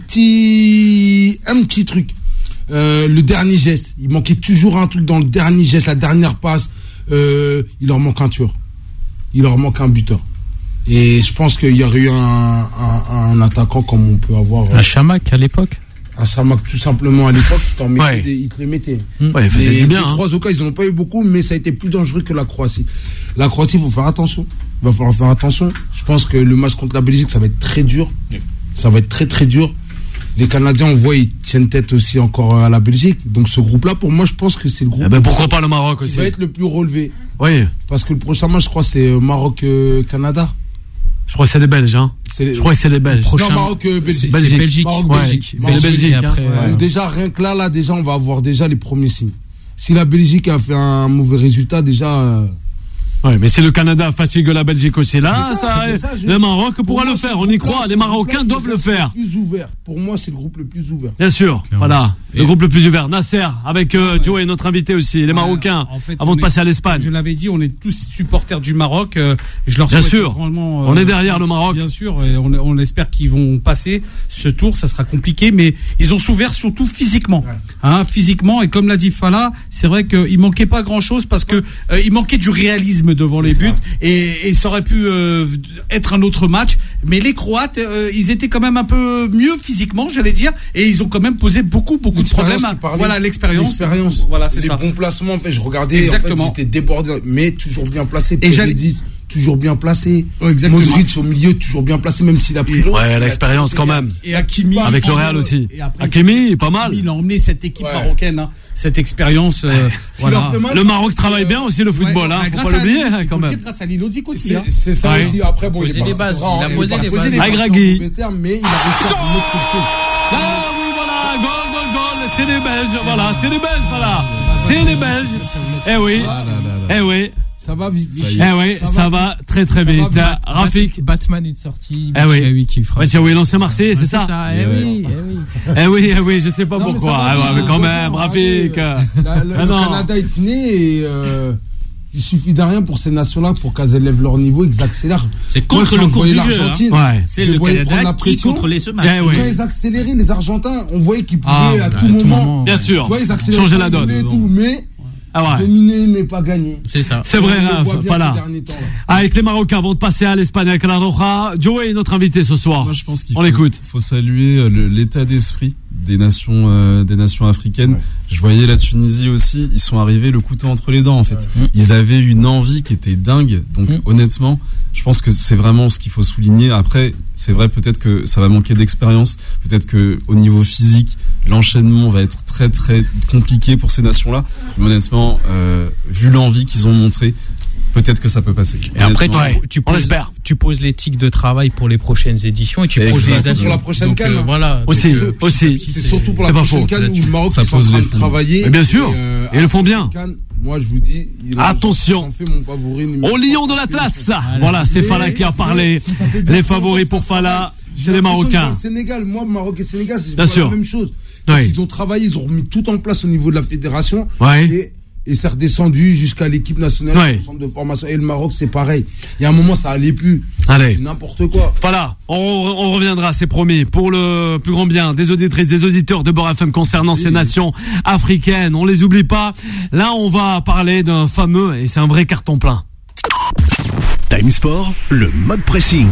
petit truc. Le dernier geste. Il manquait toujours un truc dans le dernier geste, la dernière passe. Il leur manque un tueur. Il leur manque un buteur. Et je pense qu'il y aurait eu un attaquant comme on peut avoir. Un Chamac à l'époque. Un Chamac tout simplement à l'époque, il te les mettait. Ouais, il faisait du bien. Les 3 occasions, ils n'en ont pas eu beaucoup, mais ça a été plus dangereux que la Croatie. La Croatie, il faut faire attention. Il va falloir faire attention. Je pense que le match contre la Belgique, ça va être très dur. Ça va être très très dur. Les Canadiens, on voit, ils tiennent tête aussi encore à la Belgique. Donc ce groupe-là, pour moi, je pense que c'est le groupe. Pourquoi pas le Maroc aussi? Qui va être le plus relevé. Oui. Parce que le prochain match, je crois, c'est Maroc-Canada. Je crois que c'est les Belges, Je crois que c'est les Belges. Non, Maroc-Belgique. Belgique. Maroc-Belgique. C'est les Belgiques. Donc déjà, rien que là, déjà, on va avoir déjà les premiers signes. Si la Belgique a fait un mauvais résultat, déjà. Ouais, mais si le Canada fatigue la Belgique aussi là, le Maroc pourra le faire. On y croit. Les Marocains doivent le faire. Le plus ouvert. Pour moi, c'est le groupe le plus ouvert. Bien sûr. Voilà. Le groupe le plus ouvert. Nasser, avec Joe et notre invité aussi. Les Marocains, en fait, avant de passer à l'Espagne. Je l'avais dit, on est tous supporters du Maroc. Je leur bien souhaite sûr. On est derrière le Maroc. Bien sûr. Et on espère qu'ils vont passer ce tour. Ça sera compliqué, mais ils ont souffert surtout physiquement. Physiquement. Et comme l'a dit Fala, c'est vrai qu'il manquait pas grand chose parce que il manquait du réalisme devant les buts et ça aurait pu être un autre match, mais les Croates ils étaient quand même un peu mieux physiquement, j'allais dire, et ils ont quand même posé beaucoup de problèmes. Voilà, l'expérience. Voilà, c'est ça. Les bons placements, en fait, je regardais. Exactement. En fait, ils étaient débordés, mais toujours bien placés. Et j'allais dire toujours bien placé. Modric au milieu, toujours bien placé, même s'il a pris l'autre. Ouais, l'expérience quand même. Et Hakimi. Avec le Real aussi. Hakimi, pas mal. Il a emmené cette équipe marocaine, cette expérience. Voilà. Le Maroc travaille bien aussi le football, faut pas l'oublier quand même. Grâce à Lilodzik aussi. C'est ça aussi. Après, bon, il a posé les bases. Il a posé les bases. Mais il a réussi à mettre quelque chose. Ah oui, voilà, goal c'est les Belges, voilà, c'est les Belges, voilà. C'est les Belges. Eh oui, eh oui. Ça va vite. Eh oui, ça va très très vite. Rafik. Batman est sorti. Eh oui. Oui, l'ancien Marseillais, c'est ça. Eh oui, je sais pas pourquoi. Mais quand même, Rafik. Le Canada est né et il suffit de rien pour ces nations-là pour qu'elles élèvent leur niveau et qu'elles accélèrent. C'est contre le cours du jeu. C'est le Canada qui contrôlait ce match. Quand ils accéléraient, les Argentins, on voyait qu'ils pouvaient à tout moment. Bien sûr. Ils changer la donne. Mais dominer n'est pas gagné. C'est ça. C'est vrai, voilà. Avec les Marocains, avant de passer à l'Espagne avec la Roja, Joey est notre invité ce soir. Moi, je pense qu'il faut saluer l'état d'esprit des nations africaines. Ouais. Je voyais la Tunisie aussi, ils sont arrivés le couteau entre les dents en fait. Ouais. Ils avaient une envie qui était dingue. Donc honnêtement, je pense que c'est vraiment ce qu'il faut souligner. Après, c'est vrai peut-être que ça va manquer d'expérience, peut-être que au niveau physique, l'enchaînement va être très très compliqué pour ces nations-là. Mais honnêtement, vu l'envie qu'ils ont montré, peut-être que ça peut passer. Et après, tu poses l'éthique de travail pour les prochaines éditions et tu poses les dates pour la prochaine CAN. Voilà. Aussi. C'est surtout pour la prochaine CAN où le Maroc est en train de travailler. Mais bien sûr. Et ils le font bien. Moi, je vous dis, attention au lion de l'Atlas. Voilà, c'est Fala qui a parlé. Les favoris pour Fala, c'est les Marocains. Sénégal, moi, Maroc et Sénégal, c'est la même chose. Ils ont travaillé, ils ont remis tout en place au niveau de la fédération. Et c'est redescendu jusqu'à l'équipe nationale, au centre de formation. Et le Maroc, c'est pareil. Il y a un moment, ça allait plus. C'est n'importe quoi. Voilà, on reviendra, c'est promis, pour le plus grand bien des auditrices, des auditeurs de Beurre FM concernant ces nations africaines. On les oublie pas. Là, on va parler d'un fameux, et c'est un vrai carton plein. Time Sport, le mode pressing.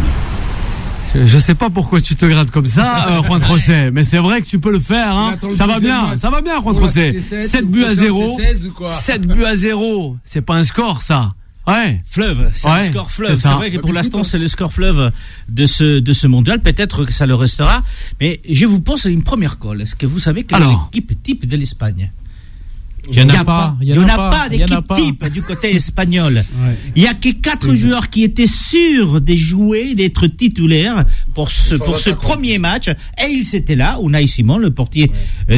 Je sais pas pourquoi tu te grattes comme ça, Juan José, mais c'est vrai que tu peux le faire, hein. Ça va bien, Juan José. 7 buts à 0. 7 buts à 0. C'est pas un score, ça. Ouais. Fleuve, c'est un score fleuve. C'est vrai que pour l'instant, c'est le score fleuve de ce mondial. Peut-être que ça le restera. Mais je vous pose une première colle. Est-ce que vous savez quelle est l'équipe type de l'Espagne? Il n'y en a pas d'équipe type du côté espagnol. Il n'y a que 4 joueurs qui étaient sûrs de jouer, d'être titulaires pour ce premier match. Et ils étaient là. Unai Simon, le portier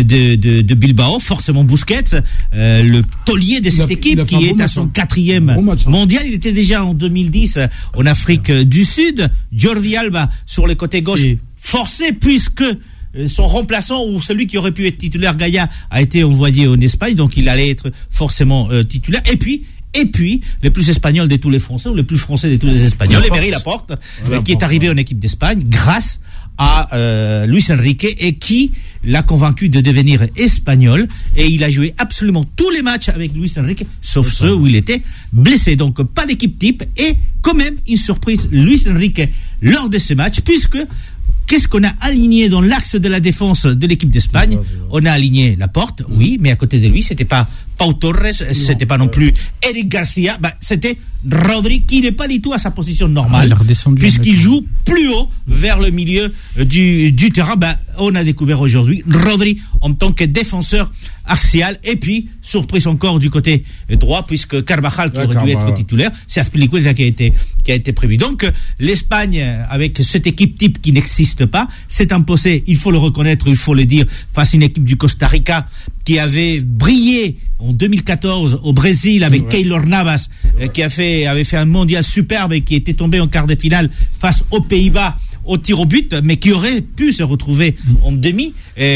de Bilbao, forcément Busquets, le taulier de cette équipe qui est à son 4e mondial. Il était déjà en 2010 en Afrique du Sud. Jordi Alba sur le côté gauche, forcé puisque son remplaçant ou celui qui aurait pu être titulaire, Gaïa, a été envoyé en Espagne, donc il allait être forcément titulaire. Et puis, le plus espagnol de tous les Français, ou le plus français de tous les Espagnols, Emery Laporte, qui est arrivé en équipe d'Espagne grâce à Luis Enrique et qui l'a convaincu de devenir espagnol. Et il a joué absolument tous les matchs avec Luis Enrique, sauf ceux où il était blessé. Donc, pas d'équipe type et quand même une surprise, Luis Enrique, lors de ce match, puisque qu'est-ce qu'on a aligné dans l'axe de la défense de l'équipe d'Espagne? On a aligné Laporte, oui, mais à côté de lui, c'était pas Pau Torres, c'était pas non plus Eric Garcia, c'était Rodri qui n'est pas du tout à sa position normale, puisqu'il joue plus haut vers le milieu du terrain. On a découvert aujourd'hui Rodri en tant que défenseur axial, et puis surprise encore du côté droit, puisque Carvajal qui aurait dû être titulaire, c'est Azpilicueta qui a été prévu. Donc l'Espagne, avec cette équipe type qui n'existe pas, s'est imposée, il faut le reconnaître, il faut le dire, face à une équipe du Costa Rica qui avait brillé en 2014 au Brésil avec Keylor Navas, qui avait fait un mondial superbe et qui était tombé en quart de finale face aux Pays-Bas au tir au but, mais qui aurait pu se retrouver en demi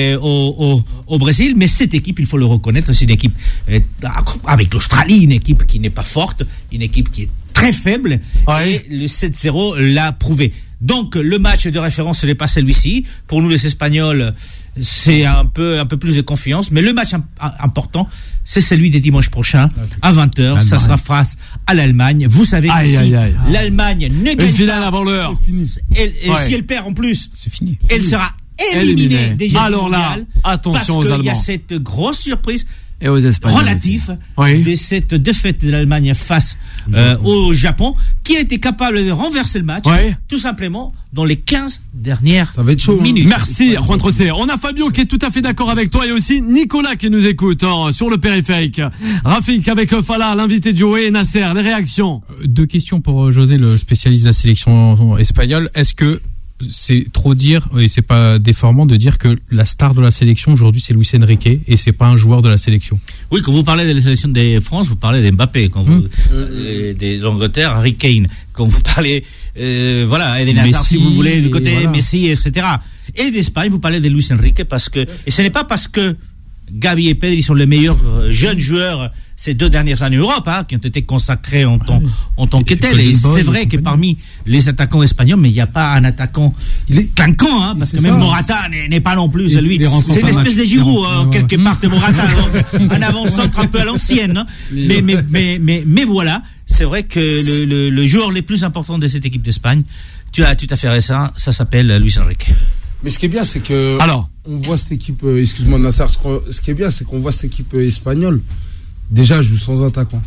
au Brésil. Mais cette équipe, il faut le reconnaître, c'est une équipe avec l'Australie, une équipe qui n'est pas forte, une équipe qui est très faible, et le 7-0 l'a prouvé. Donc le match de référence n'est pas celui-ci. Pour nous les Espagnols, c'est un peu plus de confiance, mais le match important, c'est celui de dimanche prochain à 20h. Ça sera face à l'Allemagne. Vous savez que si l'Allemagne ne gagne pas avant l'heure, et si elle perd en plus, c'est fini. Elle sera éliminée déjà du mondial. Là, attention aux Allemands. Parce qu'il y a cette grosse surprise et aux Espagnols relatif de cette défaite de l'Allemagne face au Japon, qui a été capable de renverser le match tout simplement dans les 15 dernières minutes. Merci Juan José. On a Fabio qui est tout à fait d'accord avec toi, et aussi Nicolas qui nous écoute sur le périphérique. Rafik avec Fala, l'invité de Joey, et Nasser, les réactions. 2 questions pour José, le spécialiste de la sélection espagnole. Est-ce que c'est trop dire, et c'est pas déformant de dire que la star de la sélection aujourd'hui c'est Luis Enrique et c'est pas un joueur de la sélection. Oui, quand vous parlez de la sélection de France, vous parlez d'Mbappé. Quand vous de l'Angleterre, Harry Kane. Quand vous parlez, Eden Hazard, si vous voulez, du côté Messi, etc. Et d'Espagne, vous parlez de Luis Enrique parce que, et ce n'est pas parce que Gavi et Pedri sont les meilleurs jeunes joueurs ces 2 dernières années en Europe, qui ont été consacrés en tant que tels. Et c'est vrai que parmi les attaquants espagnols, mais il n'y a pas un attaquant clinquant, parce que même Morata n'est pas non plus celui. C'est une espèce de Giroud, quelque part de Morata, un avant-centre un peu à l'ancienne. Mais voilà, c'est vrai que le joueur le plus important de cette équipe d'Espagne, tu as fait raison, ça s'appelle Luis Enrique. Mais ce qui est bien, c'est que on voit cette équipe, excuse-moi Nasser, ce qui est bien, c'est qu'on voit cette équipe espagnole, déjà, elle joue sans attaquant.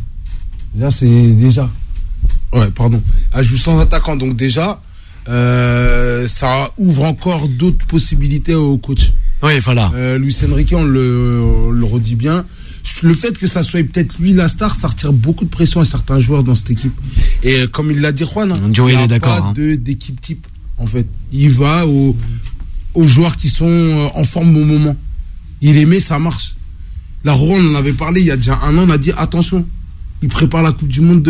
Elle joue sans attaquant, donc déjà, ça ouvre encore d'autres possibilités au coach. Oui, voilà. Luis Enrique, on le redit bien. Le fait que ça soit peut-être lui la star, ça retire beaucoup de pression à certains joueurs dans cette équipe. Et comme il l'a dit Juan, il n'y a pas d'équipe type. En fait, il va aux joueurs qui sont en forme au moment. Il aimait, ça marche. La Rouen, on en avait parlé il y a déjà 1 an, on a dit attention, il prépare la Coupe du Monde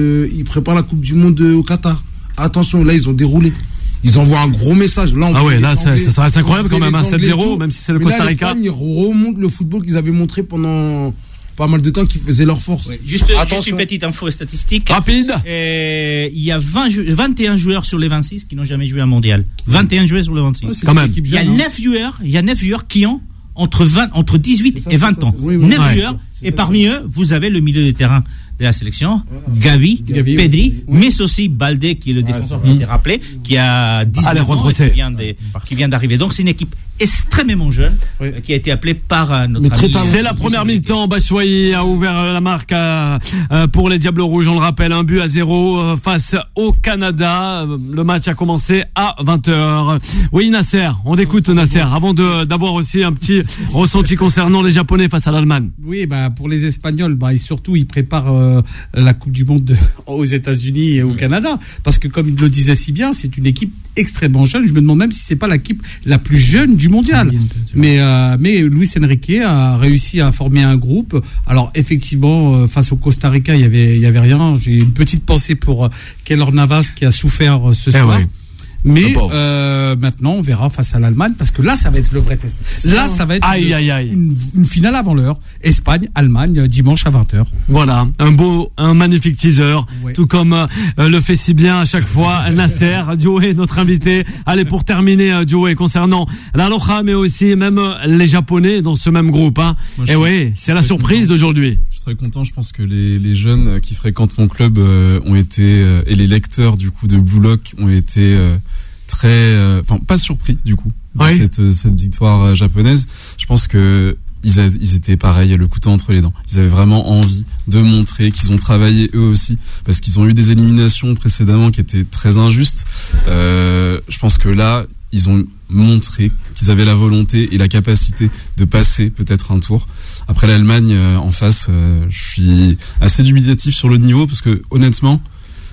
au Qatar. Attention, là ils ont déroulé. Ils envoient un gros message. Là, ça reste incroyable quand même, 7-0, même si c'est le Costa Rica. L'Espagne, ils remontent le football qu'ils avaient montré pendant pas mal de temps, qu'ils faisaient leur force. Oui, juste une petite info statistique. Rapide. Il y a 21 joueurs sur les 26 qui n'ont jamais joué un mondial. 21 joueurs sur les 26. Quand même. Il y a 9 joueurs qui ont entre 18 et 20 ans. 9 joueurs. Et parmi eux, vous avez le milieu de terrain de la sélection, Gavi, Pedri, mais aussi Baldé, qui est le défenseur qui a été rappelé, qui a 19 ans et qui vient d'arriver. Donc c'est une équipe extrêmement jeune qui a été appelée par notre ami. C'est la première mi-temps. Batshuayi a ouvert la marque pour les Diables Rouges. On le rappelle, 1-0 face au Canada. Le match a commencé à 20h. Oui, Nasser, on écoute Nasser avant d'avoir aussi un petit ressenti concernant les Japonais face à l'Allemagne. Oui, pour les Espagnols, et surtout ils préparent la Coupe du Monde aux États-Unis et au Canada, parce que comme il le disait si bien, c'est une équipe extrêmement jeune. Je me demande même si c'est pas l'équipe la plus jeune du mondial. Mais Luis Enrique a réussi à former un groupe. Alors effectivement, face au Costa Rica, il y avait rien. J'ai une petite pensée pour Keylor Navas qui a souffert ce soir. Ouais. Mais maintenant, on verra face à l'Allemagne, parce que là, ça va être le vrai test. Là, ça va être une finale avant l'heure. Espagne-Allemagne, dimanche à 20h. Voilà, un magnifique teaser, tout comme le fait si bien à chaque fois Nasser, Joey, notre invité. Allez, pour terminer, Joey, concernant la Loja, mais aussi même les Japonais dans ce même groupe. C'est la surprise d'aujourd'hui. Je suis très content. Je pense que les jeunes qui fréquentent mon club ont été, et les lecteurs du coup de Blue Lock ont été pas surpris du coup de cette victoire japonaise. Je pense que ils étaient pareil, le couteau entre les dents. Ils avaient vraiment envie de montrer qu'ils ont travaillé eux aussi, parce qu'ils ont eu des éliminations précédemment qui étaient très injustes. Je pense que là, ils ont montré qu'ils avaient la volonté et la capacité de passer peut-être un tour. Après l'Allemagne en face, je suis assez dubitatif sur le niveau, parce que honnêtement,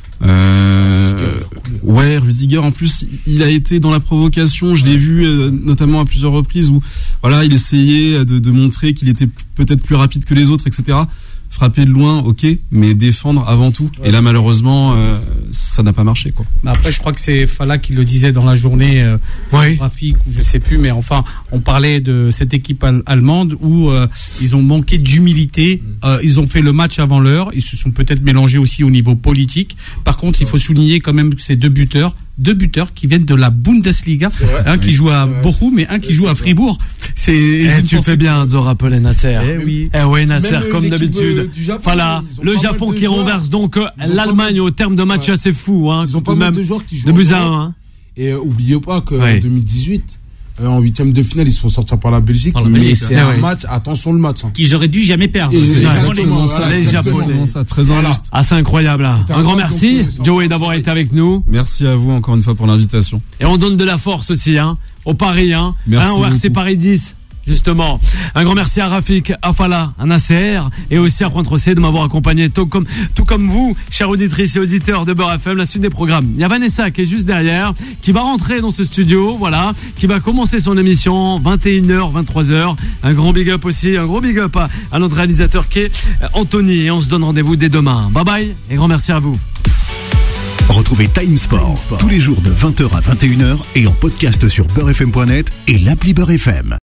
Rudiger en plus il a été dans la provocation. Je l'ai vu notamment à plusieurs reprises où il essayait de montrer qu'il était peut-être plus rapide que les autres, etc. Frapper de loin, ok, mais défendre avant tout. Et là, malheureusement, ça n'a pas marché, quoi. Mais après, je crois que c'est Fala qui le disait dans la journée graphique, ou je sais plus, mais enfin, on parlait de cette équipe allemande où ils ont manqué d'humilité. Ils ont fait le match avant l'heure. Ils se sont peut-être mélangés aussi au niveau politique. Par contre, il faut souligner quand même que ces deux buteurs qui viennent de la Bundesliga, qui joue à Bochum et un qui joue à Fribourg. Tu fais bien de rappeler Nasser. Oui, Nasser, même comme d'habitude. Voilà, le Japon qui renverse donc l'Allemagne au terme de match assez fou. Ils ont pas mal de joueurs qui jouent. De buts à 1. Et oubliez pas qu'en 2018, en 8e de finale, ils se font sortir par la Belgique. Mais c'est un match, attention le match. Qu'ils auraient dû jamais perdre. Les Japonais. Très injuste. C'est incroyable. Un grand merci, Joey, d'avoir été avec nous. Merci à vous encore une fois pour l'invitation. Et on donne de la force aussi, au Paris, au RC Paris 10. Justement, un grand merci à Rafik, à Fala, à Nasser et aussi à Juan Trocé de m'avoir accompagné tout comme vous, chères auditrices et auditeurs de Beurre FM, la suite des programmes. Il y a Vanessa qui est juste derrière, qui va rentrer dans ce studio, voilà, qui va commencer son émission 21h, 23h. Un grand big up aussi, un gros big up à notre réalisateur qui est Anthony et on se donne rendez-vous dès demain. Bye bye et grand merci à vous. Retrouvez Time Sport tous les jours de 20h à 21h et en podcast sur beurrefm.net et l'appli Beurre FM.